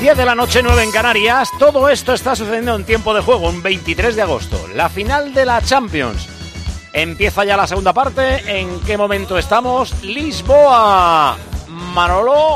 10 de la noche, 9 en Canarias. Todo esto está sucediendo en tiempo de juego, un 23 de agosto. La final de la Champions. Empieza ya la segunda parte. ¿En qué momento estamos? Lisboa. Manolo.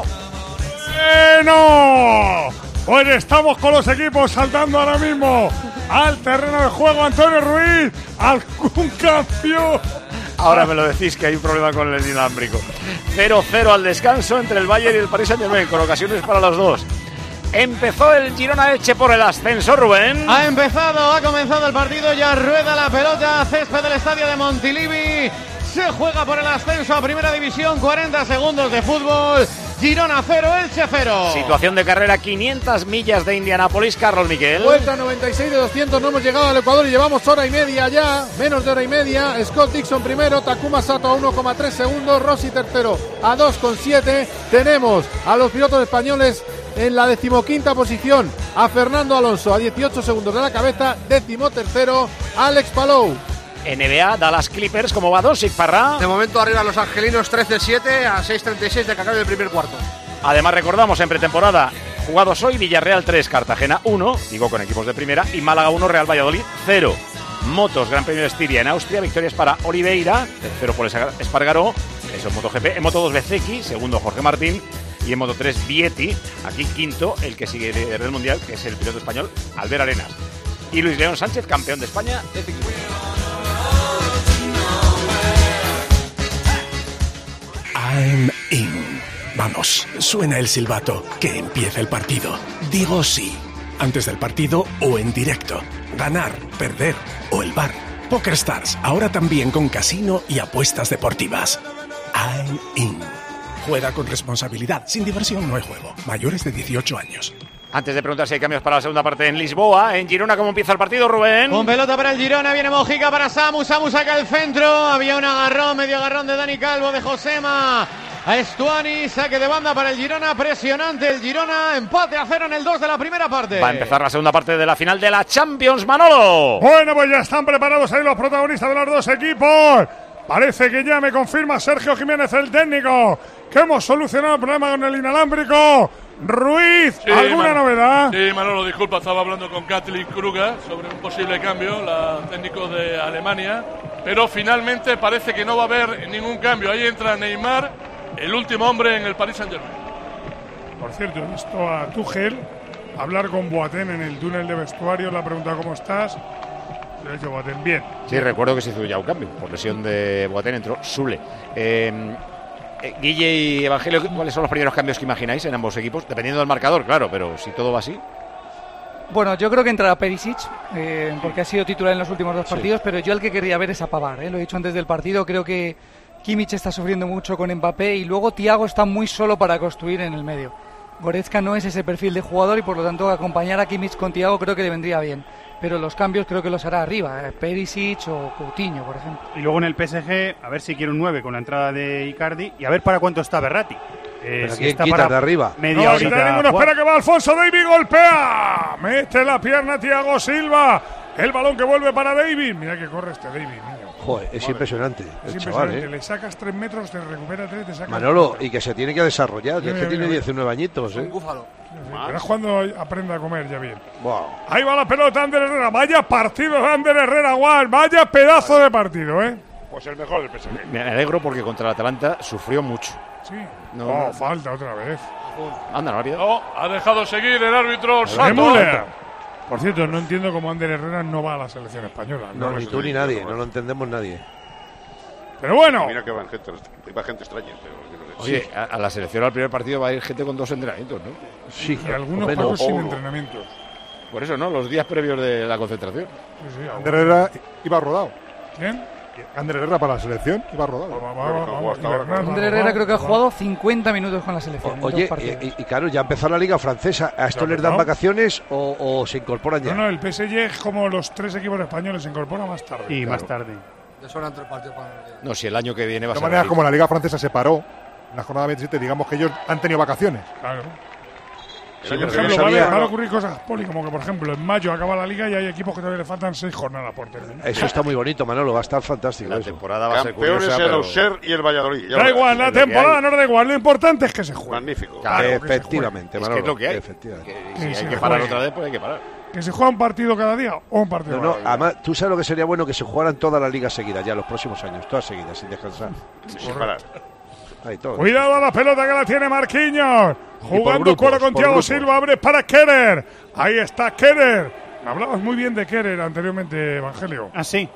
¡No! Pues estamos con los equipos saltando ahora mismo al terreno de juego. Antonio Ruiz, algún cambio. Ahora me lo decís que hay un problema con el inalámbrico. 0-0 al descanso entre el Bayern y el Paris Saint-Germain, con ocasiones para los dos. Empezó el Girona Elche por el ascenso, Rubén. Ha comenzado el partido, ya rueda la pelota, césped del estadio de Montilivi. Se juega por el ascenso a Primera División, 40 segundos de fútbol. Girona 0, Elche 0. Situación de carrera, 500 millas de Indianápolis, Carlos Miquel. Vuelta 96 de 200, no hemos llegado al Ecuador y llevamos hora y media ya, menos de hora y media. Scott Dixon primero, Takuma Sato a 1,3 segundos, Rossi tercero a 2,7. Tenemos a los pilotos españoles en la 15ª posición, a Fernando Alonso a 18 segundos de la cabeza, 13º Alex Palou. NBA, Dallas Clippers, ¿cómo va Doncic, Parra? De momento arriba los angelinos 13-7 a 6:36 de que acabe el primer cuarto. Además recordamos en pretemporada, jugados hoy, Villarreal 3, Cartagena 1, digo con equipos de primera, y Málaga 1, Real Valladolid 0. Motos, Gran Premio de Estiria en Austria, victorias para Oliveira, tercero por Espargaró, eso en MotoGP, en Moto2 Bezzecchi, segundo Jorge Martín, y en Moto3 Vietti, aquí quinto, el que sigue del Mundial, que es el piloto español Albert Arenas. Y Luis León Sánchez, campeón de España de ciclismo. I'm in. Vamos, suena el silbato. Que empiece el partido. Digo sí. Antes del partido o en directo. Ganar, perder o el bar. PokerStars, ahora también con casino y apuestas deportivas. I'm in. Juega con responsabilidad. Sin diversión no hay juego. Mayores de 18 años. Antes de preguntar si hay cambios para la segunda parte en Lisboa, en Girona, ¿cómo empieza el partido, Rubén? Con pelota para el Girona, viene Mojica para Samu saca el centro, había un agarrón, medio agarrón de Dani Calvo, de Josema a Estuani, saque de banda para el Girona, presionante el Girona, empate a 0 en el 2 de la primera parte. Va a empezar la segunda parte de la final de la Champions, Manolo. Bueno, pues ya están preparados ahí los protagonistas de los dos equipos. Parece que ya me confirma Sergio Jiménez, el técnico, que hemos solucionado el problema con el inalámbrico. Ruiz, sí, ¿alguna novedad? Sí, Manolo, disculpa, estaba hablando con Kathleen Kruger sobre un posible cambio, la técnico de Alemania, pero finalmente parece que no va a haber ningún cambio. Ahí entra Neymar, el último hombre en el Paris Saint-Germain. Por cierto, he visto a Tuchel hablar con Boateng en el túnel de vestuario, le ha preguntado cómo estás. Le ha dicho Boateng, bien. Sí, recuerdo que se hizo ya un cambio, por lesión de Boateng entró Sule. Guille y Evangelio, ¿cuáles son los primeros cambios que imagináis en ambos equipos? Dependiendo del marcador, claro, pero si todo va así. Bueno, yo creo que entrará Perisic, porque ha sido titular en los últimos dos partidos, pero yo el que querría ver es a Pavard, lo he dicho antes del partido, creo que Kimmich está sufriendo mucho con Mbappé y luego Thiago está muy solo para construir en el medio. Goretzka no es ese perfil de jugador y por lo tanto acompañar a Kimmich con Thiago creo que le vendría bien. Pero los cambios creo que los hará arriba, Perisic o Coutinho, por ejemplo. Y luego en el PSG, a ver si quiere un 9 con la entrada de Icardi y a ver para cuánto está Berratti. Si está para de arriba. Media horita. No tenemos espera que va Alfonso Davies, golpea. Mete la pierna Thiago Silva. El balón que vuelve para Davies. Mira que corre este Davies, niño. Joder, es impresionante. Es impresionante. Chaval, le sacas 3 metros, te recupera 3, te sacas. Manolo, y que se tiene que desarrollar. Ya es que tiene 19 añitos, Un búfalo. Verás cuando aprenda a comer ya bien. Wow. Ahí va la pelota, Ander Herrera. Vaya partido de Ander Herrera, Juan. Vaya pedazo de partido, Pues el mejor del PSG. Me alegro porque contra el Atalanta sufrió mucho. Sí. No, falta otra vez. Anda, no ha habido. No, ha dejado seguir el árbitro Sato. Por cierto, no entiendo cómo Ander Herrera no va a la selección española. No, ni tú ni nadie, no lo entendemos nadie. Pero bueno. Mira que va gente extraña. Pero oye, a la selección al primer partido va a ir gente con 2 entrenamientos, ¿no? Sí, y algunos pocos sin entrenamientos. Por eso, ¿no? Los días previos de la concentración. Sí, Ander Herrera iba rodado. ¿Quién? Ander Herrera para la selección iba rodado. Ander Herrera creo que ha jugado 50 minutos con la selección. Oye, y claro, ya empezó la Liga Francesa. ¿A esto les dan vacaciones o se incorporan ya? No, el PSG es como los 3 equipos españoles, se incorpora más tarde. Y más tarde. No, si el año que viene va a ser. De manera como la Liga Francesa se paró, en la jornada 27, digamos que ellos han tenido vacaciones. Claro. Por ejemplo, van a ocurrir cosas, Poli, como que por ejemplo en mayo acaba la liga y hay equipos que todavía le faltan 6 jornadas por terminar. Eso está muy bonito, Manolo, va a estar fantástico. La temporada va a ser Campeones curiosa, el pero... Auxerre y el Valladolid. Da igual, la temporada no da igual, lo importante es que se juegue. Magnífico. Claro, efectivamente, Manolo. Es que es lo que hay. Efectivamente. Si hay que parar otra vez, pues hay que parar. Que se juega un partido cada día o un partido cada día. Además, tú sabes lo que sería bueno, que se jugaran todas las ligas seguidas ya los próximos años, todas seguidas, sin descansar. Sin parar. Ahí, todo. Cuidado a la pelota que la tiene Marquinhos. Jugando grupos, cuero con por Thiago grupos. Silva, abre para Kerer. Ahí está Kerer. Hablabas muy bien de Kerer anteriormente, Evangelio. Ah, sí.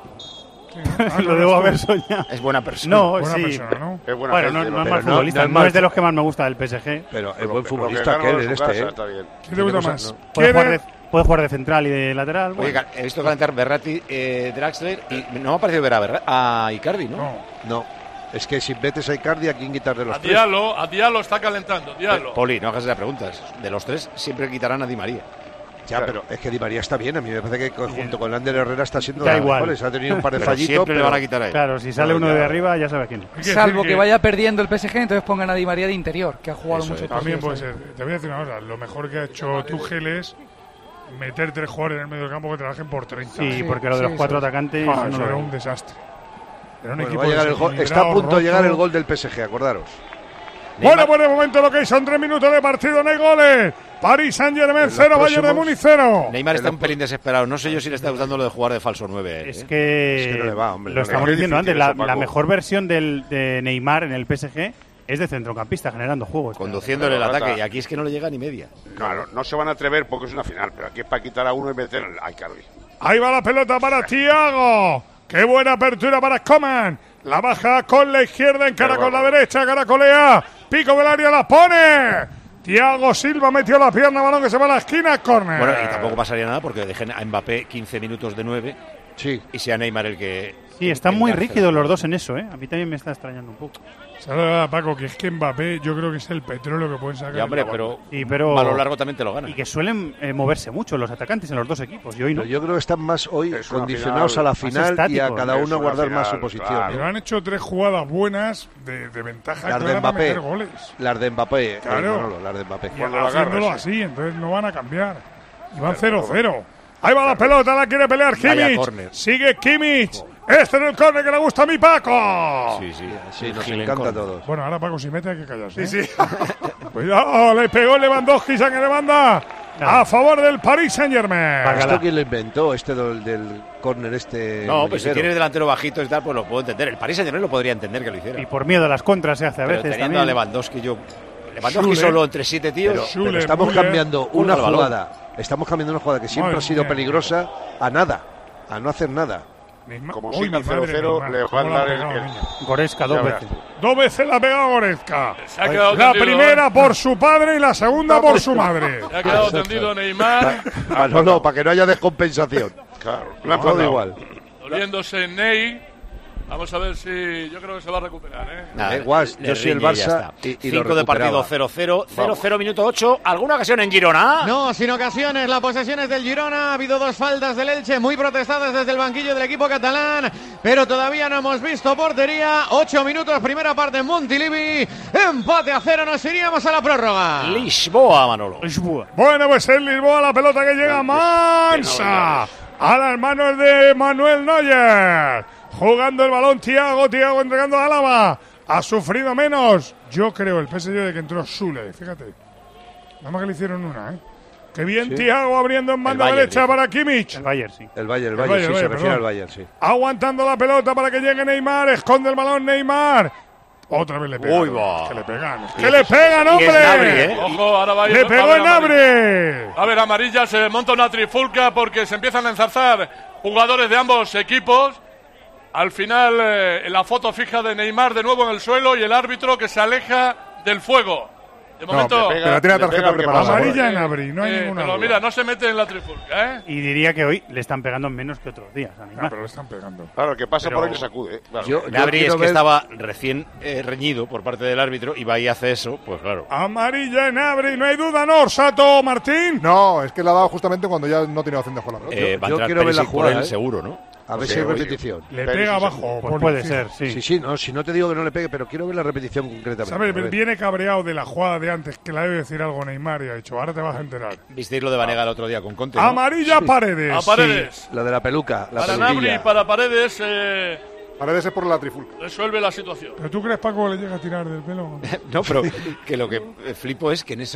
Sí, Lo debo haber soñado. Es buena persona. No, Buena sí. persona, ¿no? Es buena Bueno, gente, no es pero mal futbolista, no es de los que más me gusta del PSG. Pero es Pero buen que futbolista gana que él en en su este, casa, está bien. ¿Quién te gusta más? Puede Kerer. jugar de central y de lateral. Oye, Bueno. he visto calentar Berratti, Draxler y no me ha parecido ver a Icardi, ¿no? No, es que si metes a Icardi, ¿a quién quitar de los A tres? Diallo está calentando. Diallo. Poli, no hagas esas preguntas. De los tres siempre quitarán a Di María. Ya, pero es que Di María está bien. A mí me parece que junto con Ander Herrera está siendo Da de los igual. mejores. Ha tenido un par de Pero fallitos. siempre le van a quitar a él. Claro, si sale Pero uno ya- de arriba, ya sabes quién. Hay que Salvo decir que vaya perdiendo el PSG, entonces pongan a Di María de interior, que ha jugado Eso mucho. es. También puede ser. Te voy a decir una cosa. Lo mejor que ha hecho Tuchel es meter 3 jugadores en el medio del campo que trabajen por 30. Sí, porque lo de los sí, 4 sí. atacantes Ah, no eso lo era veo. un desastre. Era un Bueno, equipo va a llegar el gol. Está a desequilibrado, punto de llegar roto. el gol del PSG, acordaros. Bueno, pues de momento lo que hay son 3 minutos de partido, no hay goles. Paris Saint-Germain En 0, los Bayern de próximos- Múnich 0. Neymar está un pelín desesperado. No sé yo si le está gustando lo de jugar de falso 9 a él. Es ¿eh? que, Es que no le va, hombre, lo no le estamos va. diciendo Es antes, difícil la eso, Paco. mejor versión de Neymar en el PSG es de centrocampista, generando juegos. Conduciéndole el Pero, ataque. Rata. Y aquí es que no le llega ni media. Claro, no se van a atrever porque es una final, pero aquí es para quitar a uno y meter a Icardi. Ahí va la pelota para Thiago. Qué buena apertura para Coman. La baja con la izquierda, encara con la derecha, caracolea. Pico del área, la pone. Thiago Silva metió la pierna, balón que se va a la esquina, córner. Bueno, y tampoco pasaría nada porque dejen a Mbappé 15 minutos de 9 Sí. y sea Neymar el que... Sí, están muy engarce. rígidos los dos en eso, ¿eh? A mí también me está extrañando un poco. Saluda a Paco, que es que Mbappé yo creo que es el petróleo que pueden sacar. Ya, hombre, en la pero, banda. Sí, pero a lo largo también te lo gana. y que suelen moverse mucho los atacantes en los dos equipos. Y hoy no. Pero yo creo que están más hoy Es una condicionados final a la más final y a estáticos. cada Es uno una guardar más su final, posición. claro. Pero han hecho 3 jugadas buenas de ventaja Las de clara para Mbappé. meter goles. Las de Mbappé. Claro. Manolo, las de Mbappé. Y Cuando la haciéndolo agarras, sí. así, entonces no van a cambiar. Y van 0-0. Ahí va la pelota, la quiere pelear Vaya Kimmich. córner. Sigue Kimmich. Este es el córner que le gusta a mi Paco. Sí, sí. Sí, nos Gil en encanta a contra. todos. Bueno, ahora Paco, si mete hay que callarse. Sí, sí. Cuidado, le pegó Lewandowski, saque de banda a favor del Paris Saint-Germain. ¿Esto quién lo inventó? Este del córner No, pues si ligero? tienes delantero bajito y tal, pues lo puedo entender. El Paris Saint-Germain lo podría entender que lo hiciera. Y por miedo a las contras se hace a Pero veces teniendo también. a Lewandowski, Lewandowski Schuller. solo entre 7 tíos. Pero Schuller, estamos Müller, cambiando cuelga una el balón. jugada. Estamos cambiando una jugada que siempre Madre ha sido mía. peligrosa a nada. A no hacer nada. Como Uy, siga mi madre, 0-0, Neymar, le cómo van la a ha dar pegado, el- niño. Goretzka Ya dos verás veces. tú. 2 veces la ha pegado Goretzka. Se ha quedado La tendido, primera por su padre y la segunda por su madre. Se ha quedado tendido Neymar, No, para que no haya descompensación. Claro, lo han Todo mandado. igual. doliéndose Ney. Vamos a ver si yo creo que se va a recuperar, ¿eh? Nada, igual, le yo soy el riñe y Barça ya está. y lo 5 de partido, recuperaba. 0-0. 0-0, minuto 8. ¿Alguna ocasión en Girona? No, sin ocasiones, la posesión es del Girona. Ha habido 2 faltas del Elche, muy protestadas desde el banquillo del equipo catalán, pero todavía no hemos visto portería. 8 minutos, primera parte en Montilivi. Empate a 0, nos iríamos a la prórroga. Lisboa, Manolo. Bueno, pues en Lisboa la pelota que llega mansa a las manos de Manuel Neuer. Jugando el balón Thiago entregando a Álava. Ha sufrido menos, yo creo, el PSG de que entró Sule, fíjate. Nada más que le hicieron una, ¿eh? Qué bien Sí. Thiago abriendo en banda Bayern, derecha dice. para Kimmich. El Bayern, sí. El Bayern, Bayern, sí, se Bayern, refiere al perdón. Bayern, sí. Aguantando la pelota para que llegue Neymar. Esconde el balón Neymar. Otra vez le pegan. Uy, va. Que le pegan. Que le pegan, Y es Gnabry, hombre. ¿eh? Ojo, ahora va a ir. Le va a pegó haber en amarilla. Gnabry. A ver, amarilla, se monta una trifulca porque se empiezan a enzarzar jugadores de ambos equipos. Al final, la foto fija de Neymar de nuevo en el suelo y el árbitro que se aleja del fuego. De momento, le pega- Pero tiene la le tarjeta pega al que preparada. pasa. Amarilla en Gnabry, no hay ninguna pero duda. mira, no se mete en la trifulca, ¿eh? Y diría que hoy le están pegando menos que otros días a Ah, Neymar. pero le están pegando. Claro, el que pasa Pero- por ahí le sacude. Claro. Yo Gnabry es quiero que ver- estaba recién reñido por parte del árbitro y va y hace eso, pues claro. Amarilla en Gnabry, no hay duda, ¿no, Orsato Martín? No, es que la ha dado justamente cuando ya no tenía opción de jugar la pelota. Va a yo entrar quiero ver la Perisic por jugada, él, ¿eh? seguro, ¿no? A ver si hay repetición. Le pega abajo. Pues puede ser, sí. Sí, no, si no te digo que no le pegue, pero quiero ver la repetición concretamente. ¿Sabes? Viene cabreado de la jugada de antes, que le debe decir algo Neymar y ha dicho, ahora te vas a enterar. Visteis lo de Vanega el otro día con Conte, ¿no? Amarilla Paredes. A Paredes. Sí, la de la peluca. La para Gnabry y para Paredes... Paredes es por la trifulca. Resuelve la situación. ¿Pero tú crees, Paco, que le llega a tirar del pelo? No, pero que lo que flipo es que en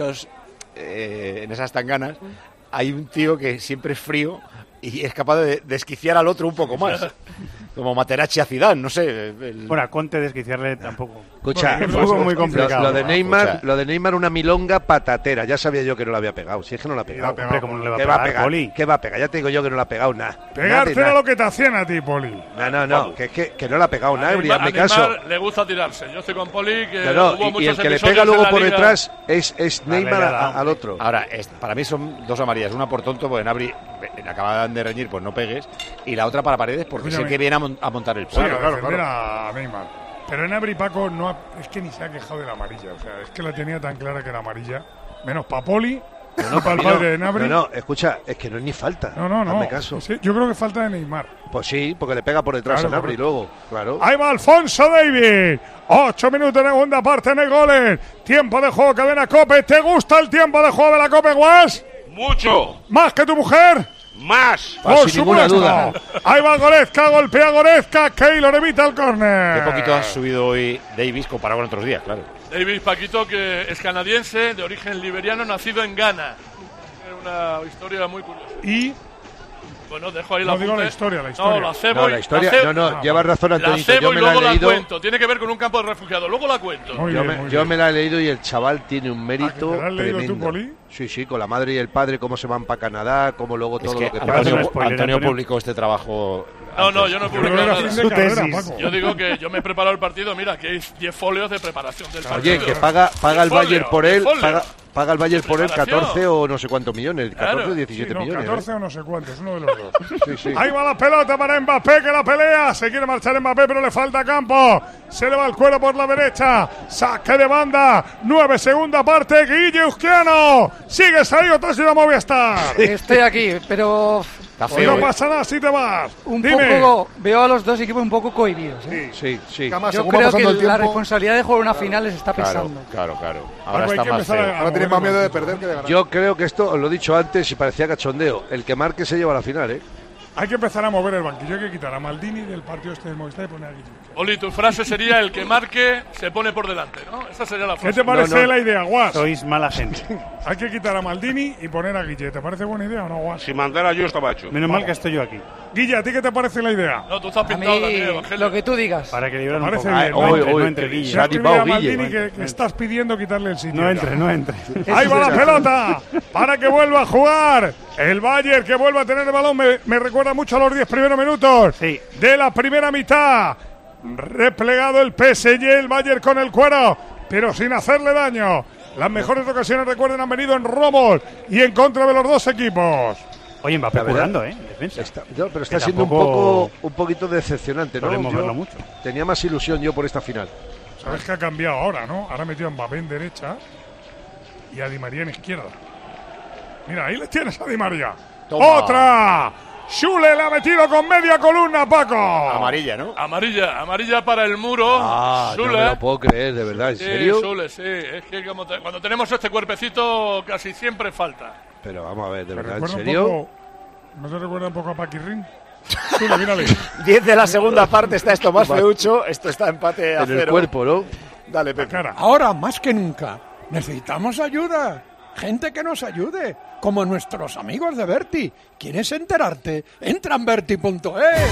esas tanganas hay un tío que siempre es frío y es capaz de desquiciar al otro un poco más. Como Materazzi a Zidane, no sé. Bueno, a Conte desquiciarle tampoco. Escucha, es muy complicado. Lo de Neymar, una milonga patatera. Ya sabía yo que no la había pegado. Si es que no la ha pegado. Hombre, ¿cómo no le va a ¿Qué pegar, va a pegar? Poli? ¿Qué va a pegar? Ya te digo yo que no la ha pegado nada. Pegarte era lo que te hacían a ti, Poli. No, que no la ha pegado Gnabry, hazme caso. Le gusta tirarse. Yo estoy con Poli, que y el que le pega luego por detrás es Neymar al otro. Ahora, para mí son dos amarillas. Una por tonto, porque Gnabry acaban de reñir, pues no pegues. Y la otra para Paredes, porque sé que viene a montar el pollo. Claro. A Neymar. Pero Gnabry, Paco, es que ni se ha quejado de la amarilla. O sea, es que la tenía tan clara que era amarilla. Menos para Poli. No, para el padre de Gnabry. No, escucha, es que no es ni falta. No. Hazme caso. Sí, yo creo que falta de Neymar. Pues sí, porque le pega por detrás a Gnabry luego. Claro. Ahí va Alfonso Davies. 8 minutos en segunda parte en el goles. Tiempo de juego, cadena COPE. ¿Te gusta el tiempo de juego de la COPE, Guas? ¡Mucho! ¿Más que tu mujer? ¡Más! Por sin ninguna duda. Ahí va Goretzka, golpea Goretzka. Keylor evita el córner. Qué poquito ha subido hoy Davies comparado con otros días, claro. Davies, Paquito, que es canadiense, de origen liberiano, nacido en Ghana. Es una historia muy curiosa. Y... Bueno, dejo ahí la digo la historia. No, la cebo. La historia. Llevas razón, Antonio. La cebo yo y luego la leído. cuento. Tiene que ver con un campo de refugiados. Luego la cuento. Yo me la he leído y el chaval tiene un mérito ¿Te la has leído tremendo. tú, Poli? Sí, con la madre y el padre, cómo se van para Canadá, cómo luego todo lo que Antonio publicó este trabajo. No, yo no he publicado nada. Yo digo que yo me he preparado el partido, mira, que hay 10 folios de preparación del partido. Oye, que paga el Bayern por él, paga el Bayern por él 14 o no sé cuántos millones, 14 o 17 millones. 14 o no sé cuántos, uno de los dos. Sí. Ahí va la pelota para Mbappé, que la pelea. Se quiere marchar Mbappé, pero le falta campo. Se le va el cuero por la derecha. Saque de banda. 9, segunda parte. Guille Uzquiano. ¿Sigues ahí o te has ido a Movistar? Estoy aquí, pero... Pues no pasa nada si te vas. Poco, veo a los dos equipos un poco cohibidos. Sí. Yo creo que la responsabilidad de jugar una final les está pesando. Claro. Ahora está más ahora tienes más miedo de perder que de ganar. Yo creo que esto, os lo he dicho antes y parecía cachondeo. El que marque se lleva a la final, ¿eh? Hay que empezar a mover el banquillo. Hay que quitar a Maldini del partido este del Movistar y poner a Guille. Oli, tu frase sería: el que marque se pone por delante, ¿no? Esa sería la frase. ¿Qué te parece la idea, Guas? Sois mala gente. Hay que quitar a Maldini y poner a Guille. ¿Te parece buena idea o no, Guas? Si mandara yo estaba hecho. Menos mal que estoy yo aquí. Guille, ¿a ti qué te parece la idea? No, tú estás pintado también, Evangelio. Lo que tú digas. Para que libren un Parece poco. bien. No entre Guille. Se ha escrito a Maldini que estás pidiendo quitarle el sitio. No entre. Ahí va la pelota para que vuelva a jugar. El Bayern que vuelva a tener el balón. Me recuerda mucho a los 10 primeros minutos de la primera mitad. Replegado el PSG, el Bayern con el cuero, pero sin hacerle daño. Las mejores ocasiones, recuerden, han venido en robos y en contra de los dos equipos. Oye, Mbappé jugando, defensa. Pero está siendo un poquito decepcionante, ¿no? Podemos verlo mucho. Tenía más ilusión yo por esta final. Sabes que ha cambiado ahora, ¿no? Ahora ha metido a Mbappé en derecha y a Di María en izquierda. Mira, ahí le tienes a Di María. Toma. ¡Otra! Schule le ha metido con media columna, Paco. Amarilla, ¿no? Amarilla para el muro. No me lo puedo creer, de verdad, ¿en serio? Schule, sí. Es que cuando tenemos este cuerpecito casi siempre falta. Pero vamos a ver, de verdad, ¿en serio? ¿No te recuerda un poco a Paquirrín? Mírale. 10 de la segunda parte, está esto más feucho. Esto está empate a 0. En el cuerpo, ¿no? Dale, Pepe. Ahora, más que nunca, necesitamos ayuda. Gente que nos ayude, como nuestros amigos de Berti. ¿Quieres enterarte? Entra en Berti.es.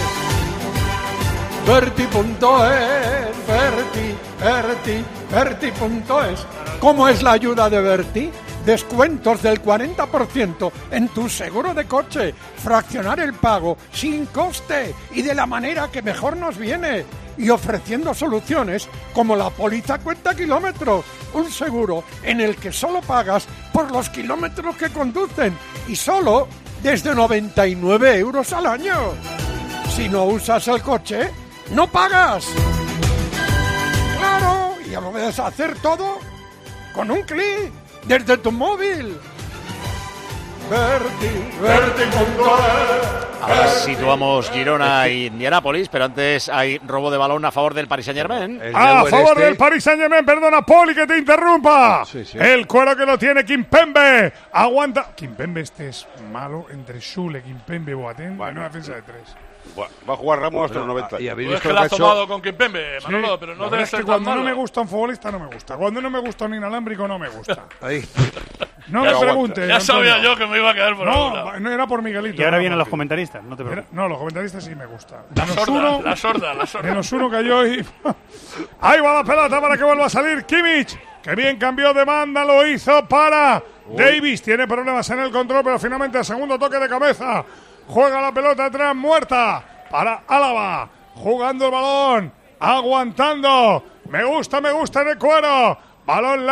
Berti.es. ¿Cómo es la ayuda de Berti? Descuentos del 40% en tu seguro de coche, fraccionar el pago sin coste y de la manera que mejor nos viene, y ofreciendo soluciones como la póliza cuenta kilómetros, un seguro en el que solo pagas por los kilómetros que conducen y solo desde 99 euros al año. Si no usas el coche, no pagas. ¡Claro! Y lo puedes hacer todo con un clic desde tu móvil. Ahora situamos Girona y Indianápolis, pero antes hay robo de balón a favor del Paris Saint-Germain. A favor del Paris Saint-Germain, perdona, Poli, que te interrumpa. Sí. El cuero que lo tiene Kimpembe. Aguanta. Kimpembe es malo entre Schule, Kimpembe, Boateng. Bueno, una defensa de 3. Va a jugar Ramos hasta los 90. Y es que la has tomado con Kimpembe, Manolo, pero no debe ser cuando tan no malo. me gusta un futbolista, no me gusta. Cuando no me gusta un inalámbrico, no me gusta. Ahí. No me pregunte. Ya sabía yo que me iba a quedar por ahí. No, era por Miguelito. Y ahora vienen los comentaristas, no te preocupes. No, los comentaristas sí me gustan. La sorda. Menos uno cayó y... Ahí va la pelota para que vuelva a salir Kimmich. Que bien cambió de banda, lo hizo para Davis. Tiene problemas en el control, pero finalmente el segundo toque de cabeza. Juega la pelota atrás, muerta para Álava. Jugando el balón, aguantando. Me gusta en el cuero. Balón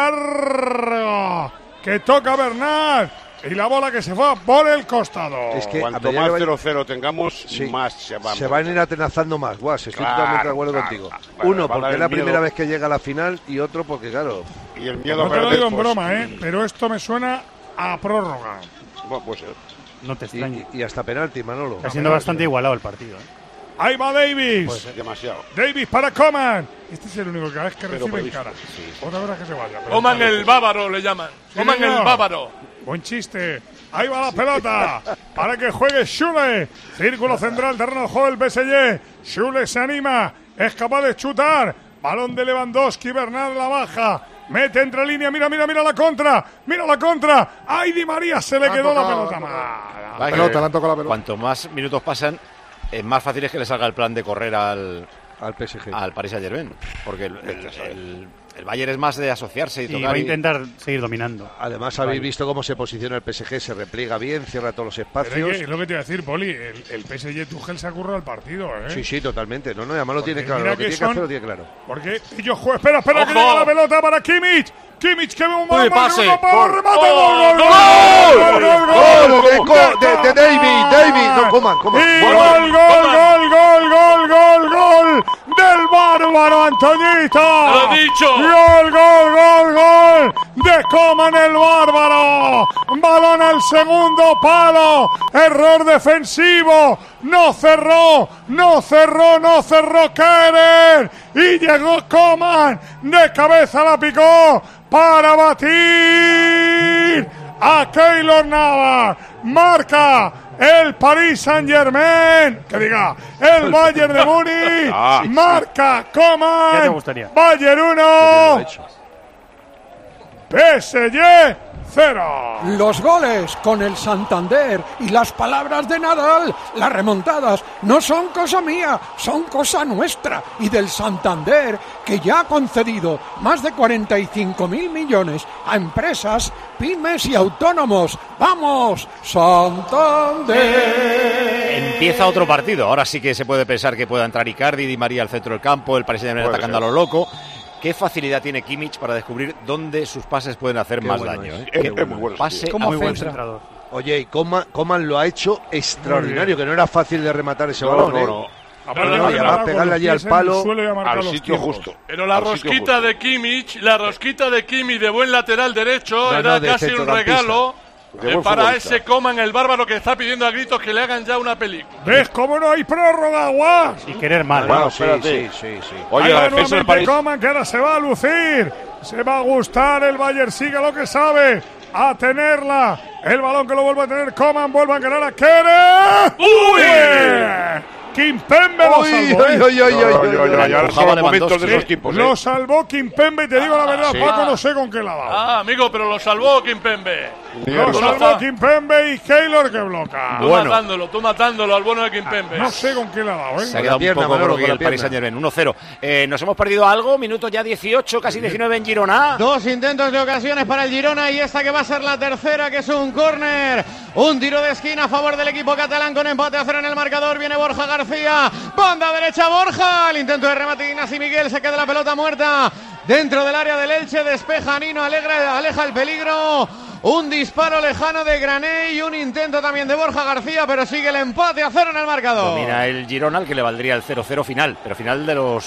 largo que toca Bernat. Y la bola que se fue por el costado. Es que cuanto más 0-0 tengamos, más se van a ir atenazando más. Guas, estoy totalmente de acuerdo contigo. Uno, porque es la primera vez que llega a la final, y otro porque, claro... Y el miedo no te lo digo en broma, pero esto me suena a prórroga. Bueno, puede ser. No te extrañes. Y hasta penalti, Manolo. Está siendo bastante igualado el partido. Ahí va Davis. Puede ser demasiado. Davis para Coman. Este es el único que cada vez que recibe en cara. Otra vez que se vaya. Coman el bávaro, le llaman. Coman el bávaro. Buen chiste. Ahí va la pelota para que juegue Schule. Círculo central, terreno de juego el PSG. Schule se anima, es capaz de chutar. Balón de Lewandowski, Bernat la baja. Mete entre línea, mira la contra. Mira la contra. ¡Ay, Di María! Se le quedó la pelota. La pelota. Cuanto más minutos pasan, más fácil es que le salga el plan de correr al PSG, al Paris Saint-Germain, porque el Bayern es más de asociarse y tocar. Va a intentar seguir dominando. Además, habéis visto cómo se posiciona el PSG, se repliega bien, cierra todos los espacios. Es lo que te iba a decir, Poli, el PSG Tuchel se ha currado el partido, ¿eh? Sí, totalmente. No, además lo tiene claro, lo que tiene que hacer lo tiene claro. Porque ellos juegan, espera que llega la pelota para Kimmich. Kimmich que ve un buen pase. ¡Gol! De David, no coman. ¡Gol! ¡Del bárbaro Antoñito! ¡Lo he dicho! ¡Gol! ¡De Coman el bárbaro! Balón al segundo palo. Error defensivo. No cerró Kehrer. Y llegó Coman. De cabeza la picó para batir a Keylor Navas. Marca el Paris Saint-Germain, el Bayern de Múnich, marca Coman, Bayern 1, PSG 0. Los goles con el Santander y las palabras de Nadal, las remontadas, no son cosa mía, son cosa nuestra y del Santander, que ya ha concedido más de 45.000 millones a empresas, pymes y autónomos. ¡Vamos, Santander! Empieza otro partido. Ahora sí que se puede pensar que pueda entrar Icardi, Di María al centro del campo, el Paris Saint-Germain atacando a lo loco. ¿Qué facilidad tiene Kimmich para descubrir dónde sus pases pueden hacer más daño? Es muy bueno. Pase muy buen centrador. Oye, y Coman lo ha hecho extraordinario, que no era fácil de rematar ese balón. No. Además, pegarle allí al palo, al sitio justo. Pero la rosquita de Kimmich, de buen lateral derecho, era casi un regalo. Para ese Coman el bárbaro que está pidiendo a gritos que le hagan ya una película. ¿Ves cómo no hay prórroga, Guas? Y querer mal. Bueno, sí. Oye, la defensa del París. Coman, que ahora se va a lucir. Se va a gustar el Bayern, sigue lo que sabe. A tenerla. El balón que lo vuelve a tener Coman, vuelve a ganar a Kehrer. ¡Uy! Kimpembe lo salvó. Lo salvó Kimpembe, te digo la verdad, Paco, no sé con qué la va. Amigo, pero lo salvó Kimpembe. Lo salvó Kimpembe y Keylor que bloca. Tú matándolo al bueno de Kimpembe. No sé con qué la ha dado, Se ha quedado un poco broque el Paris Saint-Germain, 1-0. Nos hemos perdido algo, minuto ya 18, casi 19 en Girona. 2 intentos de ocasiones para el Girona y esta que va a ser la tercera, que es un córner. Un tiro de esquina a favor del equipo catalán con empate a 0 en el marcador. Viene Borja García, banda derecha Borja. El intento de remate de Ignasi Miguel, se queda la pelota muerta dentro del área del Elche. Despeja Nino, aleja el peligro. Un disparo lejano de Grané y un intento también de Borja García, pero sigue el empate a 0 en el marcador. Domina el Girona, al que le valdría el 0-0 final, pero final de los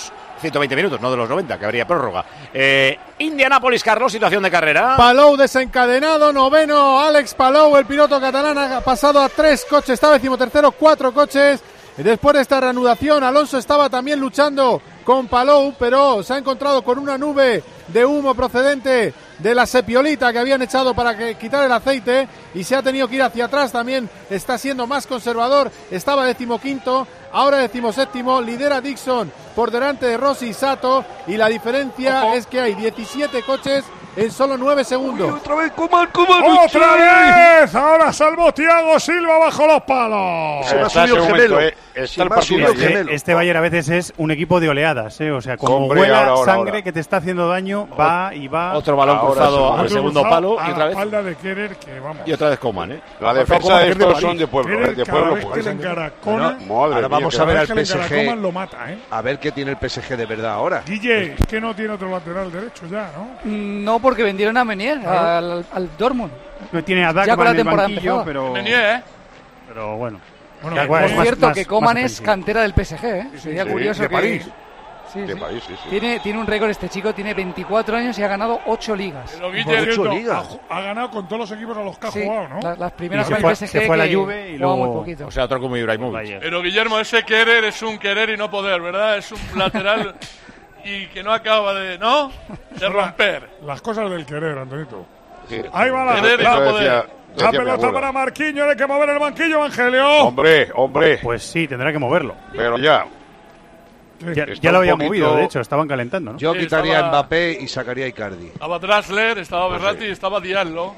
120 minutos, no de los 90, que habría prórroga. Indianápolis, Carlos, situación de carrera. Palou desencadenado, noveno. Alex Palou, el piloto catalán, ha pasado a 3 coches, estaba 13º, 4 coches. Después de esta reanudación, Alonso estaba también luchando con Palou, pero se ha encontrado con una nube de humo procedente de la sepiolita que habían echado para quitar el aceite y se ha tenido que ir hacia atrás. También está siendo más conservador, estaba 15º, ahora 17º, lidera Dixon por delante de Rossi y Sato, y la diferencia es que hay 17 coches en solo 9 segundos. Uy, otra vez, Coman. ¡Otra vez! Ahora salvó Thiago Silva bajo los palos. Se me ha subido el gemelo. Está el partido ahí. Este Bayern a veces es un equipo de oleadas, o sea, como huela sangre que te está haciendo daño, va y va. Otro balón cruzado al segundo palo y otra vez. Espalda de Kerer, que vamos. Y otra vez Coman, La defensa de estos son de pueblo, de pueblo. Ahora vamos a ver al PSG. Lo mata, A ver qué tiene el PSG de verdad ahora. Guille, que no tiene otro lateral derecho ya, ¿no? No, porque vendieron a Meunier al Dortmund. No tiene a ya con la Dagman en el temporada banquillo, empezada. Meunier, pero bueno. Por cierto, que Coman es cantera del PSG, Sería curioso de que... París. Sí. París. Tiene un récord este chico, tiene 24 años y ha ganado 8 ligas. Pero Guille, ha ganado con todos los equipos a los que ha jugado, ¿no? Las primeras con el PSG se fue a la Juve y luego muy poquito. O sea, otro como Ibrahimovic. Pero Guillermo, ese querer es un querer y no poder, ¿verdad? Es un lateral y que no acaba de romper. Las cosas del querer, Antonito. Sí. Ahí va la pelota para Marquinhos, hay que mover el banquillo, Evangelio. Hombre. Pues sí, tendrá que moverlo. Pero ya. Ya lo había movido, de hecho, estaban calentando, ¿no? Yo quitaría a Mbappé y sacaría a Icardi. Estaba Draxler, estaba Berratti y estaba Diallo.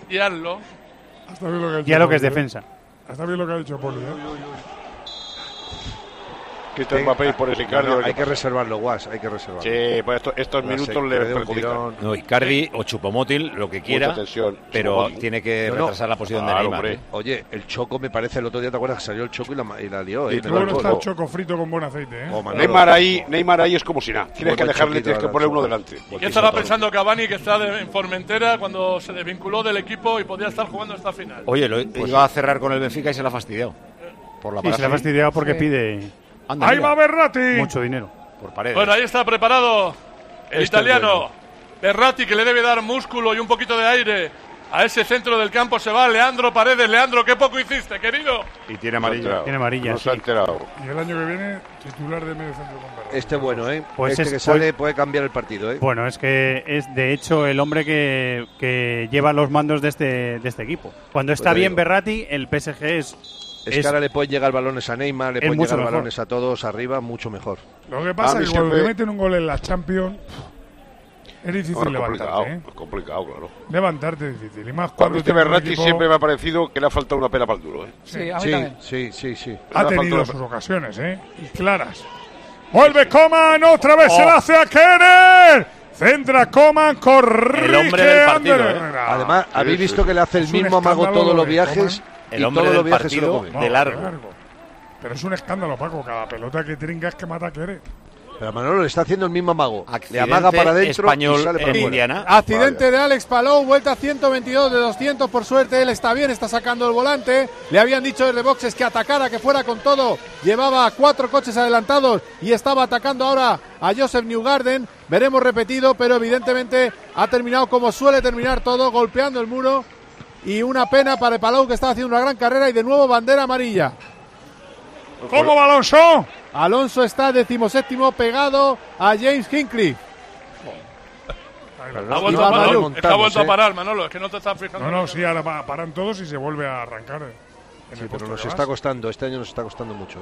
Ya lo que es defensa. Hasta bien lo que ha dicho Poli, Quita Mbappé y por ese Icardi. Hay que reservarlo, Guas, hay que reservarlo. Sí, pues estos minutos le perjudican. No, Icardi o Choupo-Moting, lo que quiera, pero tiene que retrasar la posición de Neymar. Oye, el Choco me parece, el otro día te acuerdas que salió el Choco y la lió. Y luego está el Choco frito con buen aceite, Neymar ahí es como si nada. Tienes que poner uno delante. ¿Qué estará pensando Cavani, que está en Formentera, cuando se desvinculó del equipo y podía estar jugando esta final? Oye, iba a cerrar con el Benfica y se la ha fastidiado. Se la ha fastidiado porque pide... Ahí va Berratti. Mucho dinero. Por Paredes. Bueno, ahí está preparado el italiano. Berratti, que le debe dar músculo y un poquito de aire a ese centro del campo. Se va Leandro Paredes. Leandro, qué poco hiciste, querido. Y tiene amarilla. Tiene amarilla, no se ha enterado. Y el año que viene, titular de medio centro con Berratti. Bueno, Pues que sale puede cambiar el partido, Bueno, es que es de hecho el hombre que lleva los mandos de este equipo. Cuando está bien Berratti, el PSG es que ahora le pueden llegar balones a Neymar, le pueden llegar balones a todos arriba, mucho mejor. Lo que pasa es que cuando te meten un gol en la Champions, es difícil levantarte. Es complicado, claro. Levantarte es difícil. Y más cuando este Berratti siempre me ha parecido que le ha faltado una pena para el duro. Sí, a mí también. Sí. Ha tenido sus ocasiones, y claras. Vuelve Coman, otra vez se la hace a Kerer. Centra Coman, corrige. El hombre del partido, Además, habéis visto que le hace el mismo amago todos los viajes. El hombre del partido de largo. Pero es un escándalo, Paco. Cada pelota que trinca que mata a Kerer. Pero Manolo le está haciendo el mismo amago. Accidente le amaga para adentro español y sale para Indiana. Accidente de Alex Palou, vuelta 122 de 200. Por suerte, él está bien, está sacando el volante. Le habían dicho desde boxes que atacara, que fuera con todo. Llevaba 4 coches adelantados y estaba atacando ahora a Joseph Newgarden. Veremos repetido, pero evidentemente ha terminado como suele terminar todo, golpeando el muro. Y una pena para Palou, que estaba haciendo una gran carrera, y de nuevo bandera amarilla. ¿Cómo va Alonso? Alonso está 17º pegado a James Hinkley. Ha vuelto a parar, Manolo, es que no te estás fijando. No, sí, ahora paran todos y se vuelve a arrancar. Pero nos está costando, este año nos está costando mucho.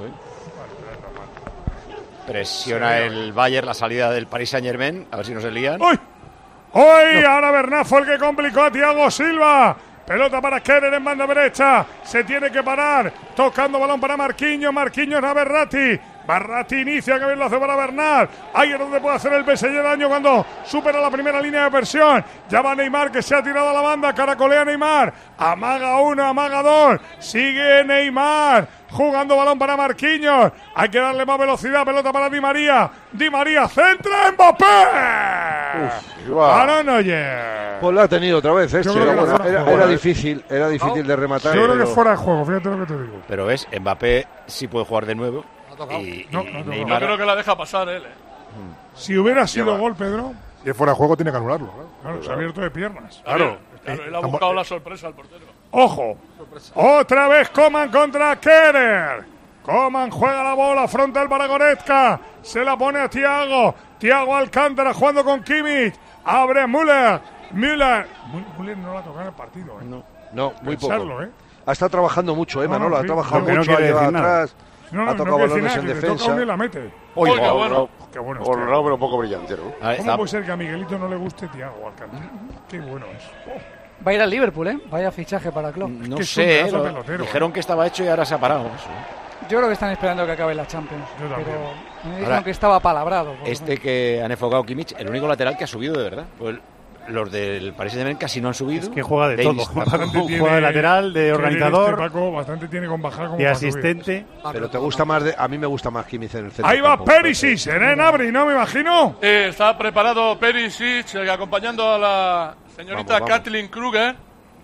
Presiona el Bayern la salida del Paris Saint-Germain, a ver si no se lían. ¡Uy! Ahora Bernat fue el que complicó a Thiago Silva. Pelota para Kerer en banda derecha. Se tiene que parar. Tocando balón para Marquinhos. Marquinhos a Berratti. Berratti inicia, que bien lo hace para Bernat. Ahí es donde puede hacer el PSG daño cuando supera la primera línea de presión. Ya va Neymar, que se ha tirado a la banda. Caracolea Neymar. Amaga 1, amaga 2. Sigue Neymar. Jugando balón para Marquinhos. Hay que darle más velocidad. Pelota para Di María. Di María centra. Mbappé. Para Neuer. Pues la ha tenido otra vez. Era difícil de rematar. Yo creo que es fuera de juego. Fíjate lo que te digo. Pero ves, Mbappé sí puede jugar de nuevo. Y Neymar... Yo creo que la deja pasar él. Si hubiera sido gol, Pedro. Si es fuera de juego, tiene que anularlo. Claro, se ha abierto de piernas. Claro, él ha buscado la sorpresa al portero. ¡Ojo! Otra vez Coman contra Kerer. Coman juega la bola, frontal para Goretzka. Se la pone a Thiago. Thiago Alcántara jugando con Kimmich. Abre Müller. Müller no la ha tocado en el partido. No, muy Pensarlo, poco. Ha estado trabajando mucho, Manolo. Ha trabajado mucho, ha llevado atrás. Ha tocado balones en defensa. Le mete. Oye, qué bueno. Qué bueno. Honrado, pero un poco brillante, ¿no? ¿Cómo puede ser que a Miguelito no le guste Thiago Alcántara? Qué bueno es. Va a ir al Liverpool, ¿eh? Vaya fichaje para Klopp. No sé, dijeron que estaba hecho y ahora se ha parado. Yo creo que están esperando que acabe la Champions. Yo también. Pero me dijeron que estaba palabrado. Que han enfocado Kimmich, el único lateral que ha subido de verdad. Pues los del Paris Saint-Germain casi no han subido. Es que juega de todo. Juega de lateral, de organizador, Paco, bastante tiene con bajar como de asistente. Pero te gusta más, a mí me gusta más Kimmich en el centro. Ahí va Perisic, será Gnabry, ¿no? Me imagino. Está preparado Perisic, acompañando a la señorita Kathleen Kruger.